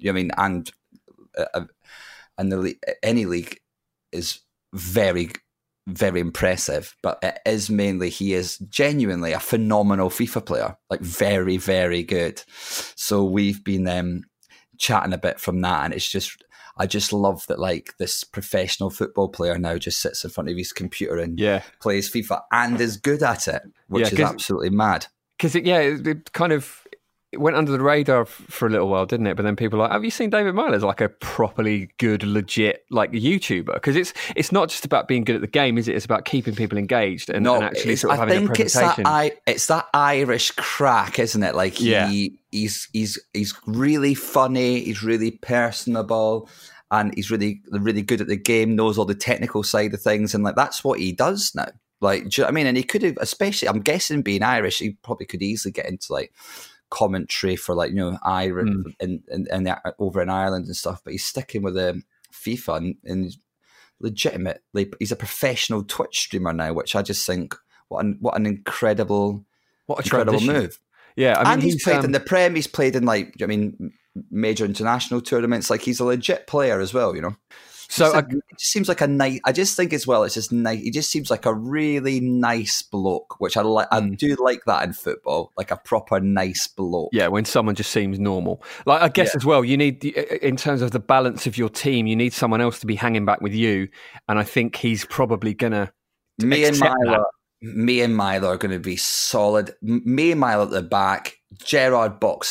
Speaker 18: any league is very, very impressive. But it is mainly he is genuinely a phenomenal FIFA player, like very, very good. So we've been chatting a bit from that, and it's just. I just love that, like, this professional football player now just sits in front of his computer and plays FIFA and is good at it, which is absolutely mad.
Speaker 1: Because it kind of went under the radar for a little while, didn't it? But then people are like, have you seen David Myler as like a properly good, legit like YouTuber? Because it's not just about being good at the game, is it? It's about keeping people engaged and actually sort of having a presentation.
Speaker 18: It's that Irish crack, isn't it? Like he's really funny, he's really personable, and he's really, really good at the game, knows all the technical side of things, and like that's what he does now. Like, do you know what I mean? And he could have, especially, I'm guessing being Irish, he probably could easily get into like commentary for like, Irish and over in Ireland and stuff, but he's sticking with FIFA and legitimately he's a professional Twitch streamer now, which I just think what an incredible move.
Speaker 1: Yeah, I mean,
Speaker 18: and he's played in the Prem, he's played in major international tournaments. Like he's a legit player as well, So it just seems like a nice. I just think as well, it's just nice. He just seems like a really nice bloke, which I like. I do like that in football, like a proper nice bloke.
Speaker 1: Yeah, when someone just seems normal. Like I guess as well, you need, in terms of the balance of your team, you need someone else to be hanging back with you, and I think he's probably gonna.
Speaker 18: Me and Myler are going to be solid. Me and Myler at the back. Gerrard box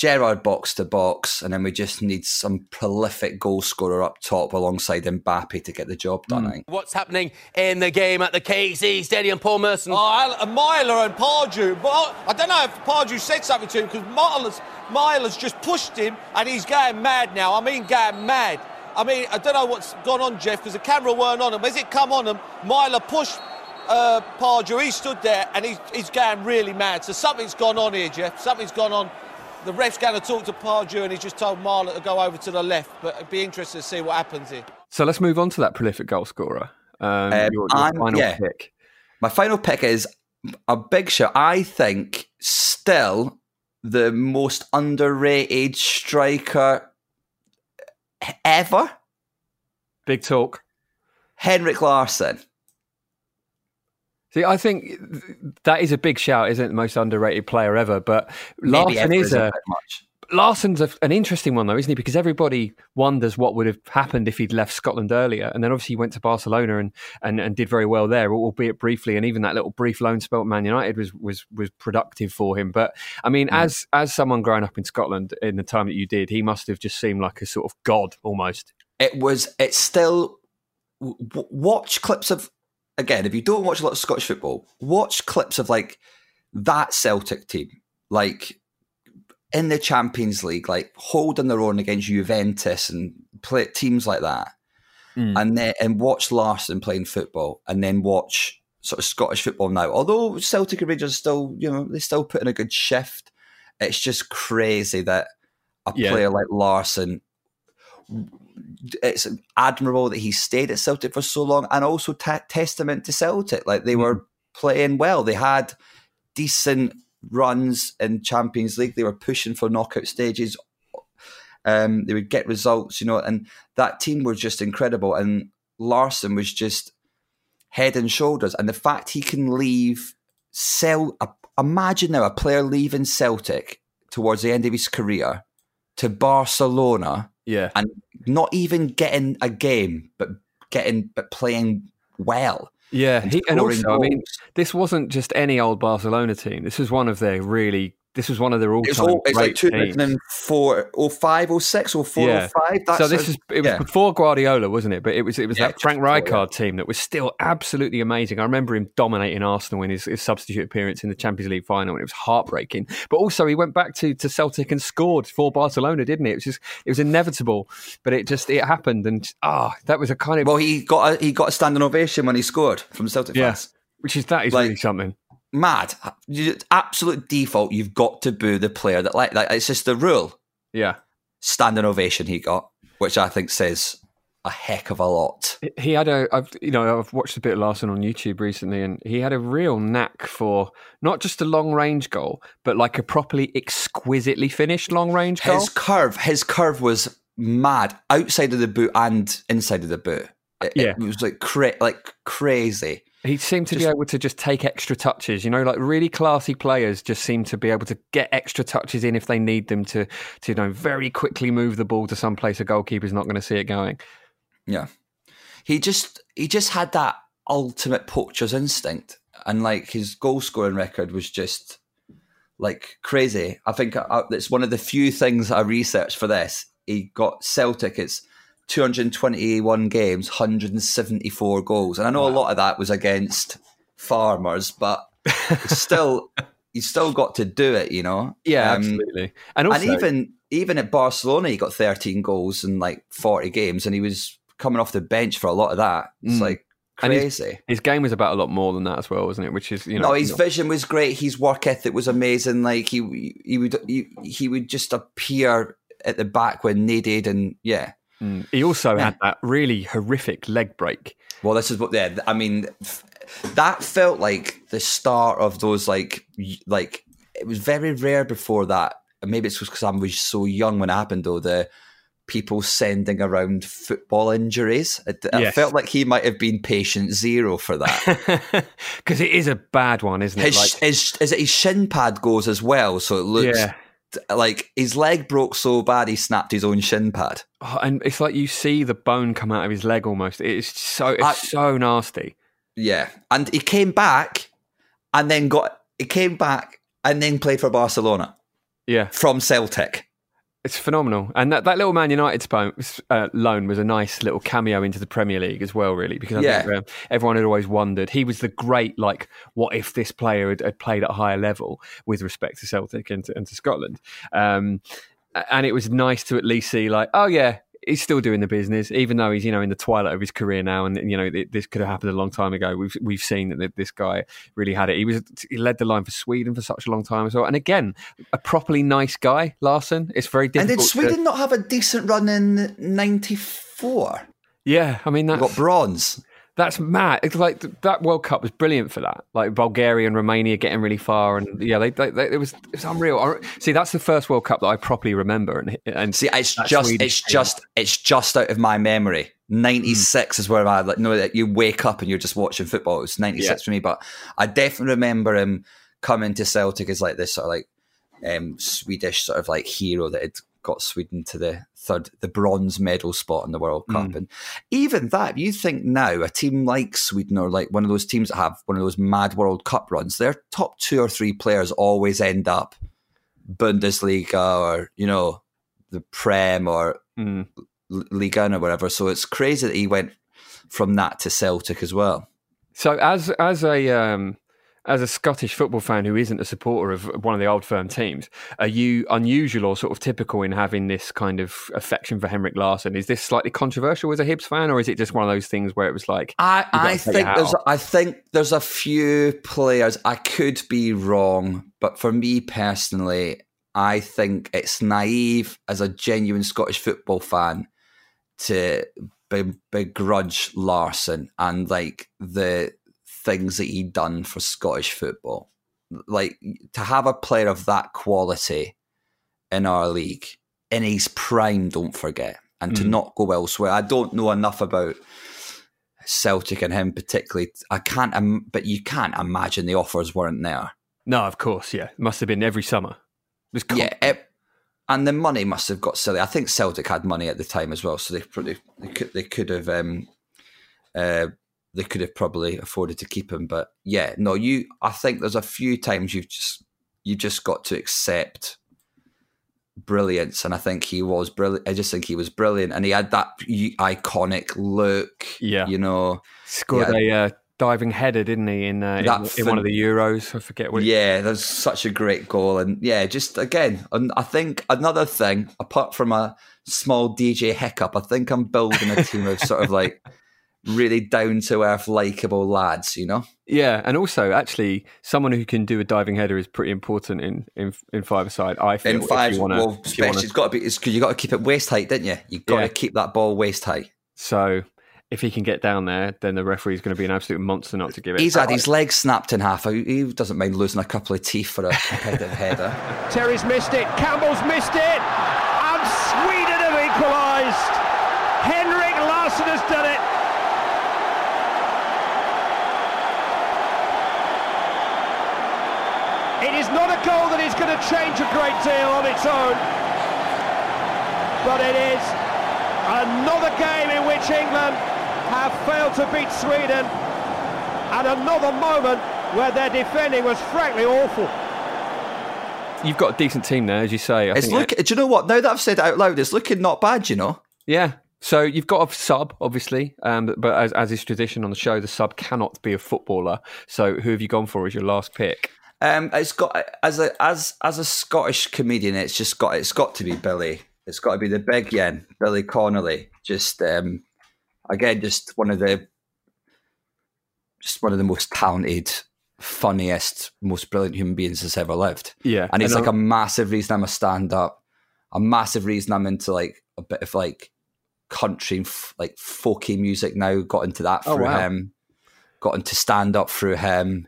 Speaker 18: to box, and then we just need some prolific goal scorer up top alongside Mbappe to get the job done. I think.
Speaker 7: What's happening in the game at the KC Stadium, Paul Merson?
Speaker 22: Myler and Pardew, but I don't know if Pardew said something to him because Myler's just pushed him and he's going mad now. Going mad. I don't know what's gone on, Jeff, because the camera weren't on him. As it come on him, Myler pushed Pardew, he stood there and he's going really mad. So something's gone on here, Jeff. Something's gone on. The ref's going to talk to Pardew and he's just told Myler to go over to the left. But it'd be interesting to see what happens here.
Speaker 1: So let's move on to that prolific goal scorer. Your final pick.
Speaker 18: My final pick is a big shot. I think still the most underrated striker ever.
Speaker 1: Big talk.
Speaker 18: Henrik Larsson.
Speaker 1: See, I think that is a big shout, isn't it? The most underrated player ever. But Larsson Larsson's an interesting one, though, isn't he? Because everybody wonders what would have happened if he'd left Scotland earlier. And then obviously he went to Barcelona and did very well there, albeit briefly. And even that little brief loan spell at Man United was productive for him. But I mean, as someone growing up in Scotland in the time that you did, he must have just seemed like a sort of god almost.
Speaker 18: It's still, watch clips of, again, if you don't watch a lot of Scottish football, watch clips of like that Celtic team, like in the Champions League, like holding their own against Juventus and play teams like that, and watch Larsson playing football, and then watch sort of Scottish football now. Although Celtic and Rangers still, they still put in a good shift. It's just crazy that a player like Larsson. It's admirable that he stayed at Celtic for so long, and also testament to Celtic. Like they were playing well. They had decent runs in Champions League. They were pushing for knockout stages They would get results, and that team was just incredible. And Larsson was just head and shoulders. And the fact he can leave imagine now a player leaving Celtic towards the end of his career to Barcelona, and not even getting a game, but playing well.
Speaker 1: Yeah, and also, I mean, this wasn't just any old Barcelona team. This was one of their This was one of their all-time
Speaker 18: It's like 2004, 05, 06, 04, 05.
Speaker 1: It was before Guardiola, wasn't it? But it was that Frank Rijkaard team that was still absolutely amazing. I remember him dominating Arsenal in his substitute appearance in the Champions League final, and it was heartbreaking. But also, he went back to Celtic and scored for Barcelona, didn't he? It was inevitable, but it happened, and that was a kind of
Speaker 18: he got a standing ovation when he scored from Celtic fans,
Speaker 1: which is really something.
Speaker 18: Mad, absolute default. You've got to boo the player that it's just the rule.
Speaker 1: Yeah,
Speaker 18: standing ovation he got, which I think says a heck of a lot.
Speaker 1: He had I've watched a bit of Larsson on YouTube recently, and he had a real knack for not just a long range goal, but like a properly exquisitely finished long range goal.
Speaker 18: His curve was mad, outside of the boot and inside of the boot. It was like crazy.
Speaker 1: He seemed to be able to just take extra touches, like really classy players just seem to be able to get extra touches in if they need them to very quickly move the ball to some place a goalkeeper's not going to see it going.
Speaker 18: Yeah. He just had that ultimate poacher's instinct, and like his goal scoring record was just like crazy. I think it's one of the few things I researched for this. He got Celtic, it's 221 games, 174 goals. And I know a lot of that was against Farmers, but it's still, you still got to do it,
Speaker 1: Yeah, absolutely. And
Speaker 18: even at Barcelona, he got 13 goals in like 40 games, and he was coming off the bench for a lot of that. It's like crazy.
Speaker 1: And his game was about a lot more than that as well, wasn't it? Which is,
Speaker 18: his vision was great. His work ethic was amazing. Like he would just appear at the back when needed, and
Speaker 1: He also had that really horrific leg break.
Speaker 18: Well, this is that felt like the start of those like it was very rare before that. And maybe it's because I was so young when it happened, though. The people sending around football injuries. I felt like he might have been patient zero for that.
Speaker 1: Because it is a bad one, isn't it?
Speaker 18: His shin pad goes as well, so it looks... Yeah. Like his leg broke so bad he snapped his own shin pad.
Speaker 1: Oh, and it's like you see the bone come out of his leg almost. It's so nasty.
Speaker 18: Yeah. And he came back and then played for Barcelona.
Speaker 1: Yeah.
Speaker 18: From Celtic.
Speaker 1: It's phenomenal. And that little Man United loan was a nice little cameo into the Premier League as well, really, because I think everyone had always wondered. He was the great, what if this player had played at a higher level with respect to Celtic and to Scotland? And it was nice to at least see, he's still doing the business, even though he's, in the twilight of his career now. And, this could have happened a long time ago. We've seen that this guy really had it. He led the line for Sweden for such a long time as well. And again, a properly nice guy, Larsson. It's very difficult.
Speaker 18: And did Sweden not have a decent run in 94?
Speaker 1: Yeah, I mean,
Speaker 18: that's... got bronze.
Speaker 1: That's mad. It's like that World Cup was brilliant for that. Like Bulgaria and Romania getting really far, and it was unreal. See, that's the first World Cup that I properly remember. And
Speaker 18: see, it's just out of my memory. 96 is where that you wake up and you're just watching football. It was 96 for me, but I definitely remember him coming to Celtic as like this sort of like Swedish sort of like hero that had got Sweden to the bronze medal spot in the World Cup. And even that, you think now a team like Sweden, or like one of those teams that have one of those mad World Cup runs, their top 2 or 3 players always end up Bundesliga or the Prem or Liga or whatever. So it's crazy that he went from that to Celtic as well.
Speaker 1: So as a Scottish football fan who isn't a supporter of one of the old firm teams, are you unusual or sort of typical in having this kind of affection for Henrik Larsson? Is this slightly controversial as a Hibs fan, or is it just one of those things where it was like...
Speaker 18: I think there's a few players, I could be wrong, but for me personally, I think it's naive as a genuine Scottish football fan to begrudge Larsson and like the things that he'd done for Scottish football. Like, to have a player of that quality in our league in his prime, don't forget, and to not go elsewhere. I don't know enough about Celtic and him particularly. I can't, but you can't imagine the offers weren't there.
Speaker 1: No, of course, yeah. It must have been every summer. It was
Speaker 18: and the money must have got silly. I think Celtic had money at the time as well, so they could have probably afforded to keep him. But yeah, no, I think there's a few times you've just got to accept brilliance, and I think he was brilliant. I just think he was brilliant, and he had that iconic look.
Speaker 1: Yeah,
Speaker 18: scored
Speaker 1: a diving header, didn't he? In one of the Euros, I forget which.
Speaker 18: Yeah, there's such a great goal, and just again, I think another thing apart from a small DJ hiccup, I think I'm building a team of sort of like really down to earth, likable lads,
Speaker 1: Yeah, and also actually, someone who can do a diving header is pretty important in five-a-side. I feel
Speaker 18: in five, it's got to be because you got to keep it waist height, didn't you? You got to keep that ball waist height.
Speaker 1: So if he can get down there, then the referee's going to be an absolute monster not to give it.
Speaker 18: He's had his legs snapped in half. He doesn't mind losing a couple of teeth for a competitive header.
Speaker 5: Terry's missed it. Campbell's missed it. And Sweden have equalised. Henrik Larsson has done it. It is not a goal that is going to change a great deal on its own. But it is another game in which England have failed to beat Sweden, and another moment where their defending was frankly awful.
Speaker 1: You've got a decent team there, as you say.
Speaker 18: Do you know what? Now that I've said it out loud, it's looking not bad,
Speaker 1: Yeah. So you've got a sub, obviously, but as is tradition on the show, the sub cannot be a footballer. So who have you gone for as your last pick?
Speaker 18: It's got as a Scottish comedian, it's got to be Billy. It's got to be the big yen, Billy Connolly. Just again, just one of the most talented, funniest, most brilliant human beings that's ever lived.
Speaker 1: Yeah,
Speaker 18: and he's like a massive reason I'm a stand-up, a massive reason I'm into like a bit of like country, like folky music now. Got into that through him. Got into stand-up through him.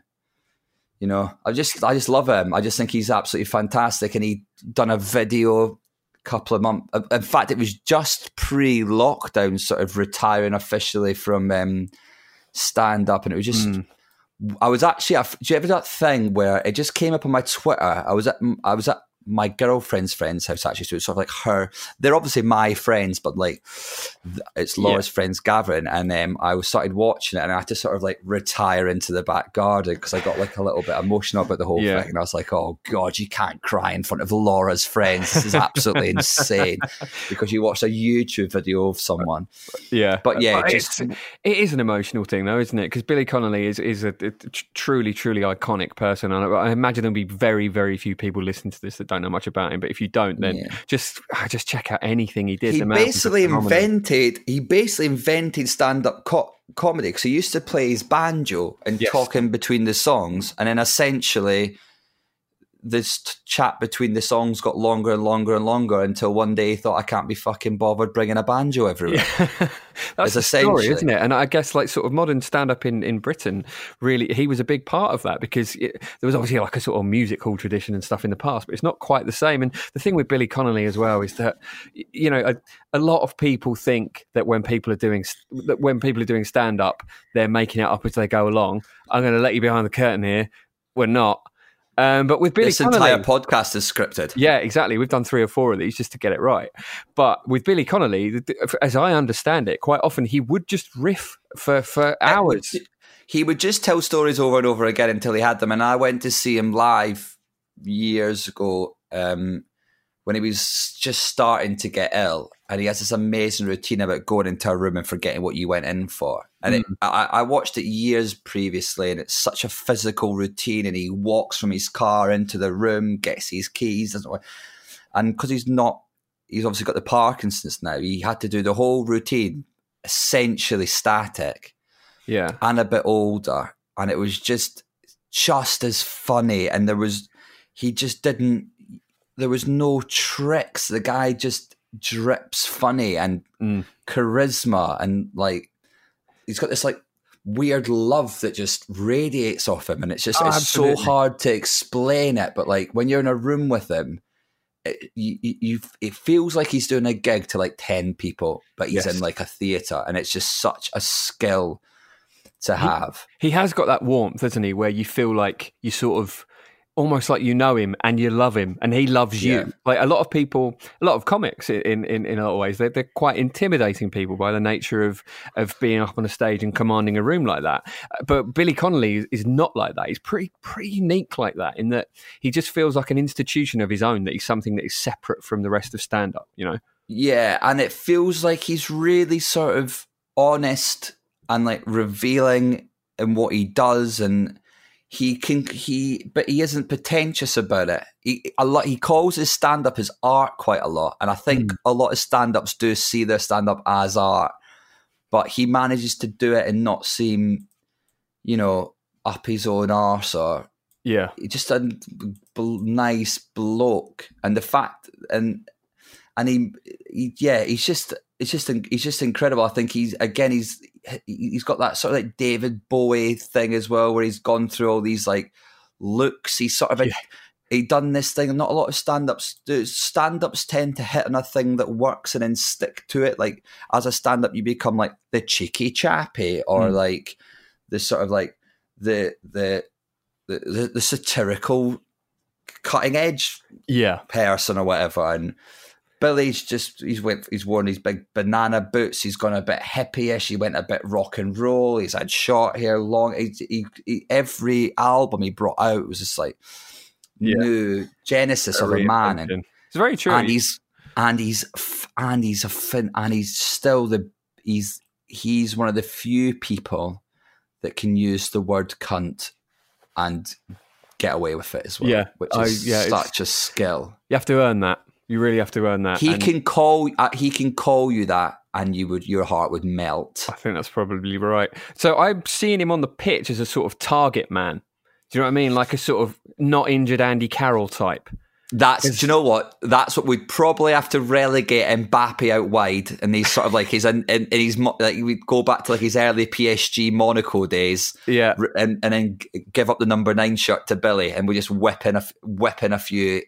Speaker 18: I just love him. I just think he's absolutely fantastic, and he done a video couple of months. In fact, it was just pre-lockdown, sort of retiring officially from stand-up, and it was just. I was actually. Do you ever that thing where it just came up on my Twitter? I was at my girlfriend's friend's house actually, so it's sort of like her. They're obviously my friends, but like it's Laura's friends, Gavin, and I started watching it, and I had to sort of like retire into the back garden because I got like a little bit emotional about the whole thing, and I was like, oh God, you can't cry in front of Laura's friends. This is absolutely insane because you watched a YouTube video of someone.
Speaker 1: Yeah,
Speaker 18: but
Speaker 1: it is an emotional thing though, isn't it? Because Billy Connolly is a truly iconic person, and I imagine there'll be very, very few people listening to this that don't know much about him, but if you don't, then just check out anything he did.
Speaker 18: He basically invented stand-up comedy because he used to play his banjo and talk in between the songs, and then essentially this chat between the songs got longer and longer and longer until one day he thought, I can't be fucking bothered bringing a banjo everywhere.
Speaker 1: That's the story, isn't it? And I guess like sort of modern stand-up in Britain, really, he was a big part of that because there was obviously like a sort of music hall tradition and stuff in the past, but it's not quite the same. And the thing with Billy Connolly as well is that, a lot of people think that when people are doing stand-up, they're making it up as they go along. I'm going to let you behind the curtain here. We're not. But with Billy Connolly,
Speaker 18: entire podcast is scripted.
Speaker 1: Yeah, exactly. We've done 3 or 4 of these just to get it right. But with Billy Connolly, as I understand it, quite often he would just riff for hours.
Speaker 18: He would just tell stories over and over again until he had them. And I went to see him live years ago when he was just starting to get ill. And he has this amazing routine about going into a room and forgetting what you went in for. And I watched it years previously, and it's such a physical routine. And he walks from his car into the room, gets his keys, and because he's obviously got the Parkinson's now, he had to do the whole routine essentially static, and a bit older. And it was just as funny. And there was no tricks. The guy just drips funny and charisma, and like he's got this like weird love that just radiates off him, and it's just it's so hard to explain it, but like when you're in a room with him, it feels like he's doing a gig to like 10 people, but he's in like a theatre, and it's just such a skill to have.
Speaker 1: He has got that warmth, hasn't he, where you feel like you sort of almost like you know him and you love him and he loves you.
Speaker 18: Yeah.
Speaker 1: Like a lot of comics in a lot of ways, they're quite intimidating people by the nature of being up on a stage and commanding a room like that. But Billy Connolly is not like that. He's pretty unique like that, in that he just feels like an institution of his own, that he's something that is separate from the rest of stand-up, you know?
Speaker 18: Yeah, and it feels like he's really sort of honest and like revealing in what he does, and but he isn't pretentious about it. He calls his stand-up his art quite a lot, and I think a lot of stand-ups do see their stand-up as art, but he manages to do it and not seem, you know, up his own arse, or he's just a nice bloke. And the fact he's just incredible. I think he's got that sort of like David Bowie thing as well, where he's gone through all these like looks. He's sort of he done this thing, and not a lot of stand-ups do. Stand-ups tend to hit on a thing that works and then stick to it. Like as a stand-up, you become like the cheeky chappy, or like the sort of like the satirical cutting edge person or whatever. And Billy's just, he's worn these big banana boots. He's gone a bit hippie-ish. He went a bit rock and roll. He's had short hair, long. Every album he brought out was just like new genesis of a man. And
Speaker 1: it's very true.
Speaker 18: He's one of the few people that can use the word cunt and get away with it as well. Which is such a skill.
Speaker 1: You have to earn that. You really have to earn that.
Speaker 18: He can call you that, and your heart would melt.
Speaker 1: I think that's probably right. So I'm seeing him on the pitch as a sort of target man. Do you know what I mean? Like a sort of not injured Andy Carroll type.
Speaker 18: Do you know what? That's what we'd probably have to relegate Mbappe out wide, and he's sort of like we'd go back to like his early PSG Monaco days, and then give up the number 9 shirt to Billy, and we just whip in a few.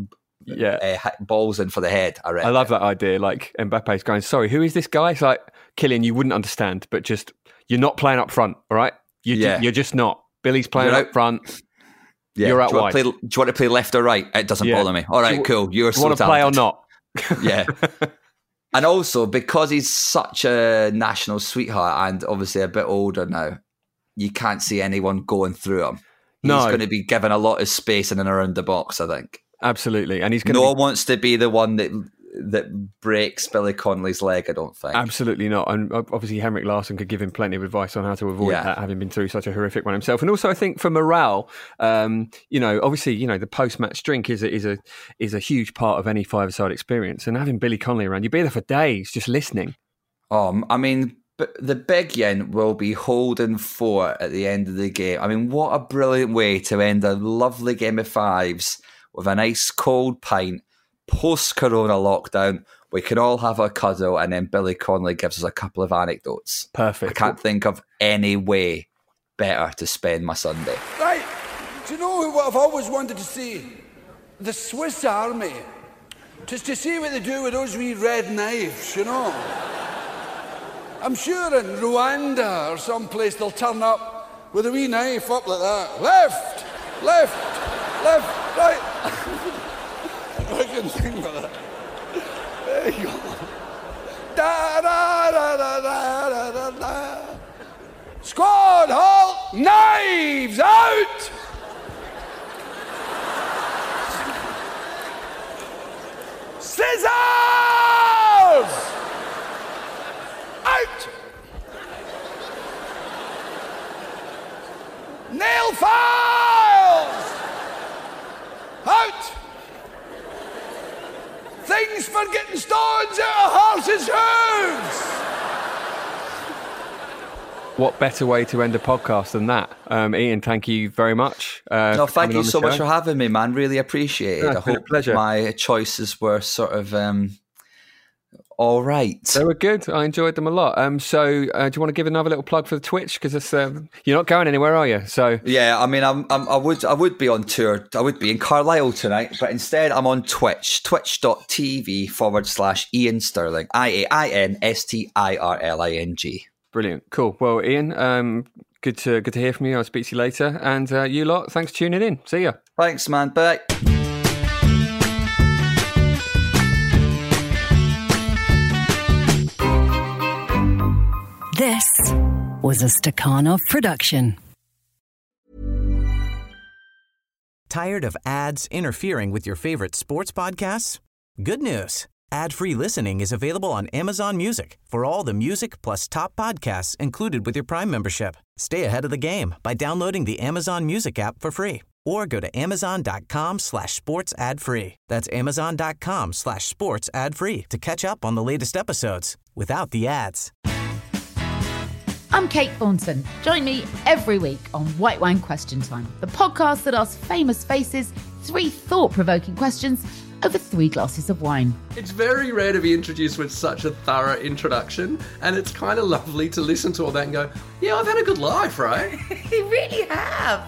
Speaker 18: Balls in for the head. I
Speaker 1: love that idea. Like Mbappe's going, sorry, who is this guy? It's like, Killian, you wouldn't understand, but just, you're not playing up front, all right? You're just not. Billy's playing up front. You're out wide.
Speaker 18: Do you want to play left or right? It doesn't bother me. All right, cool. You're so talented.
Speaker 1: Want to play or not?
Speaker 18: Yeah. And also, because he's such a national sweetheart and obviously a bit older now, you can't see anyone going through him. He's going to be given a lot of space in and around the box, I think.
Speaker 1: Absolutely, and
Speaker 18: no one wants to be the one that breaks Billy Connolly's leg, I don't think.
Speaker 1: Absolutely not. And obviously Henrik Larsson could give him plenty of advice on how to avoid that, having been through such a horrific one himself. And also I think for morale, obviously, the post-match drink is a huge part of any five-a-side experience. And having Billy Connolly around, you'd be there for days just listening.
Speaker 18: I mean, the big yen will be holding fort at the end of the game. I mean, what a brilliant way to end a lovely game of fives with a nice cold pint, post-corona lockdown. We can all have a cuddle, and then Billy Connolly gives us a couple of anecdotes.
Speaker 1: Perfect.
Speaker 18: I can't think of any way better to spend my Sunday.
Speaker 8: Right, do you know what I've always wanted to see? The Swiss Army. Just to see what they do with those wee red knives, you know? I'm sure in Rwanda or someplace they'll turn up with a wee knife up like that. Left, right. I can think of that. There you go. Da, da, da, da, da, da, da. Squad, halt, knives out! Scissors! Out! Nail files! Out! Things for getting stones out of horses' hooves!
Speaker 1: What better way to end a podcast than that? Ian, thank you very much.
Speaker 18: Thank you so much for having me, man. Really appreciate it. I hope
Speaker 1: pleasure.
Speaker 18: My choices were sort of all right.
Speaker 1: They were good. I enjoyed them a lot. So do you want to give another little plug for the Twitch? Because you're not going anywhere, are you? So
Speaker 18: yeah, I mean, I would be on tour. I would be in Carlisle tonight, but instead I'm on Twitch, twitch.tv/Ian Stirling, IAINSTIRLING.
Speaker 1: Brilliant, cool. Well, Ian, good to hear from you. I'll speak to you later, and you lot, thanks for tuning in. See ya.
Speaker 18: Thanks, man. Bye.
Speaker 9: This was a Stakhanov production.
Speaker 10: Tired of ads interfering with your favorite sports podcasts? Good news. Ad-free listening is available on Amazon Music for all the music plus top podcasts included with your Prime membership. Stay ahead of the game by downloading the Amazon Music app for free or go to amazon.com/sports ad free. That's amazon.com/sports ad free to catch up on the latest episodes without the ads.
Speaker 6: I'm Kate Thornton. Join me every week on White Wine Question Time, the podcast that asks famous faces 3 thought-provoking questions over 3 glasses of wine.
Speaker 23: It's very rare to be introduced with such a thorough introduction, and it's kind of lovely to listen to all that and go, yeah, I've had a good life, right?
Speaker 16: You really have.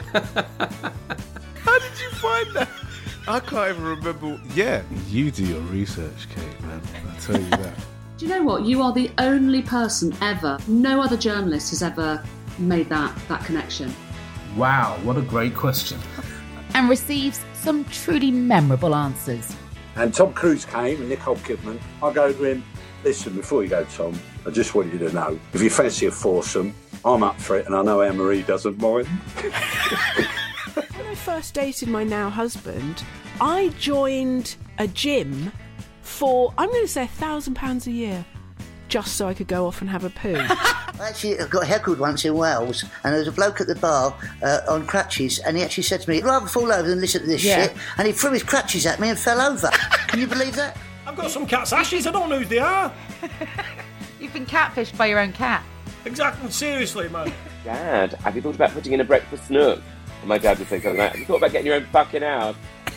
Speaker 24: How did you find that? I can't even remember. Yeah, you do your research, Kate, man. I'll tell you that.
Speaker 25: Do you know what? You are the only person ever, no other journalist has ever made that connection.
Speaker 26: Wow, what a great question.
Speaker 6: And receives some truly memorable answers.
Speaker 11: And Tom Cruise came and Nicole Kidman. I go to him, listen, before you go, Tom, I just want you to know, if you fancy a foursome, I'm up for it, and I know Anne-Marie doesn't mind.
Speaker 12: When I first dated my now husband, I joined a gym for, I'm going to say, £1,000 a year, just so I could go off and have a poo.
Speaker 13: I actually got heckled once in Wales, and there was a bloke at the bar on crutches, and he actually said to me, I'd rather fall over than listen to this shit, and he threw his crutches at me and fell over. Can you believe that?
Speaker 14: I've got some cat's ashes, I don't know who they are.
Speaker 6: You've been catfished by your own cat.
Speaker 14: Exactly, seriously, man.
Speaker 15: Dad, have you thought about putting in a breakfast nook? And my dad would say something like, have you thought about getting your own fucking house?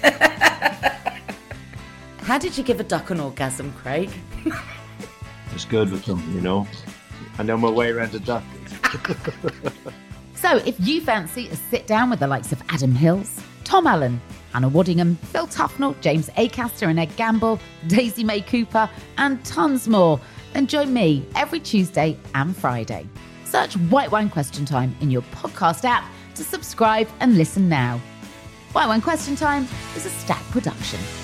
Speaker 16: How did you give a duck an orgasm, Craig?
Speaker 17: It's good with them, you know. I know my way around a duck.
Speaker 6: So if you fancy a sit down with the likes of Adam Hills, Tom Allen, Hannah Waddingham, Phil Tufnell, James Acaster and Ed Gamble, Daisy May Cooper, and tons more, then join me every Tuesday and Friday. Search White Wine Question Time in your podcast app to subscribe and listen now. White Wine Question Time is a Stack production.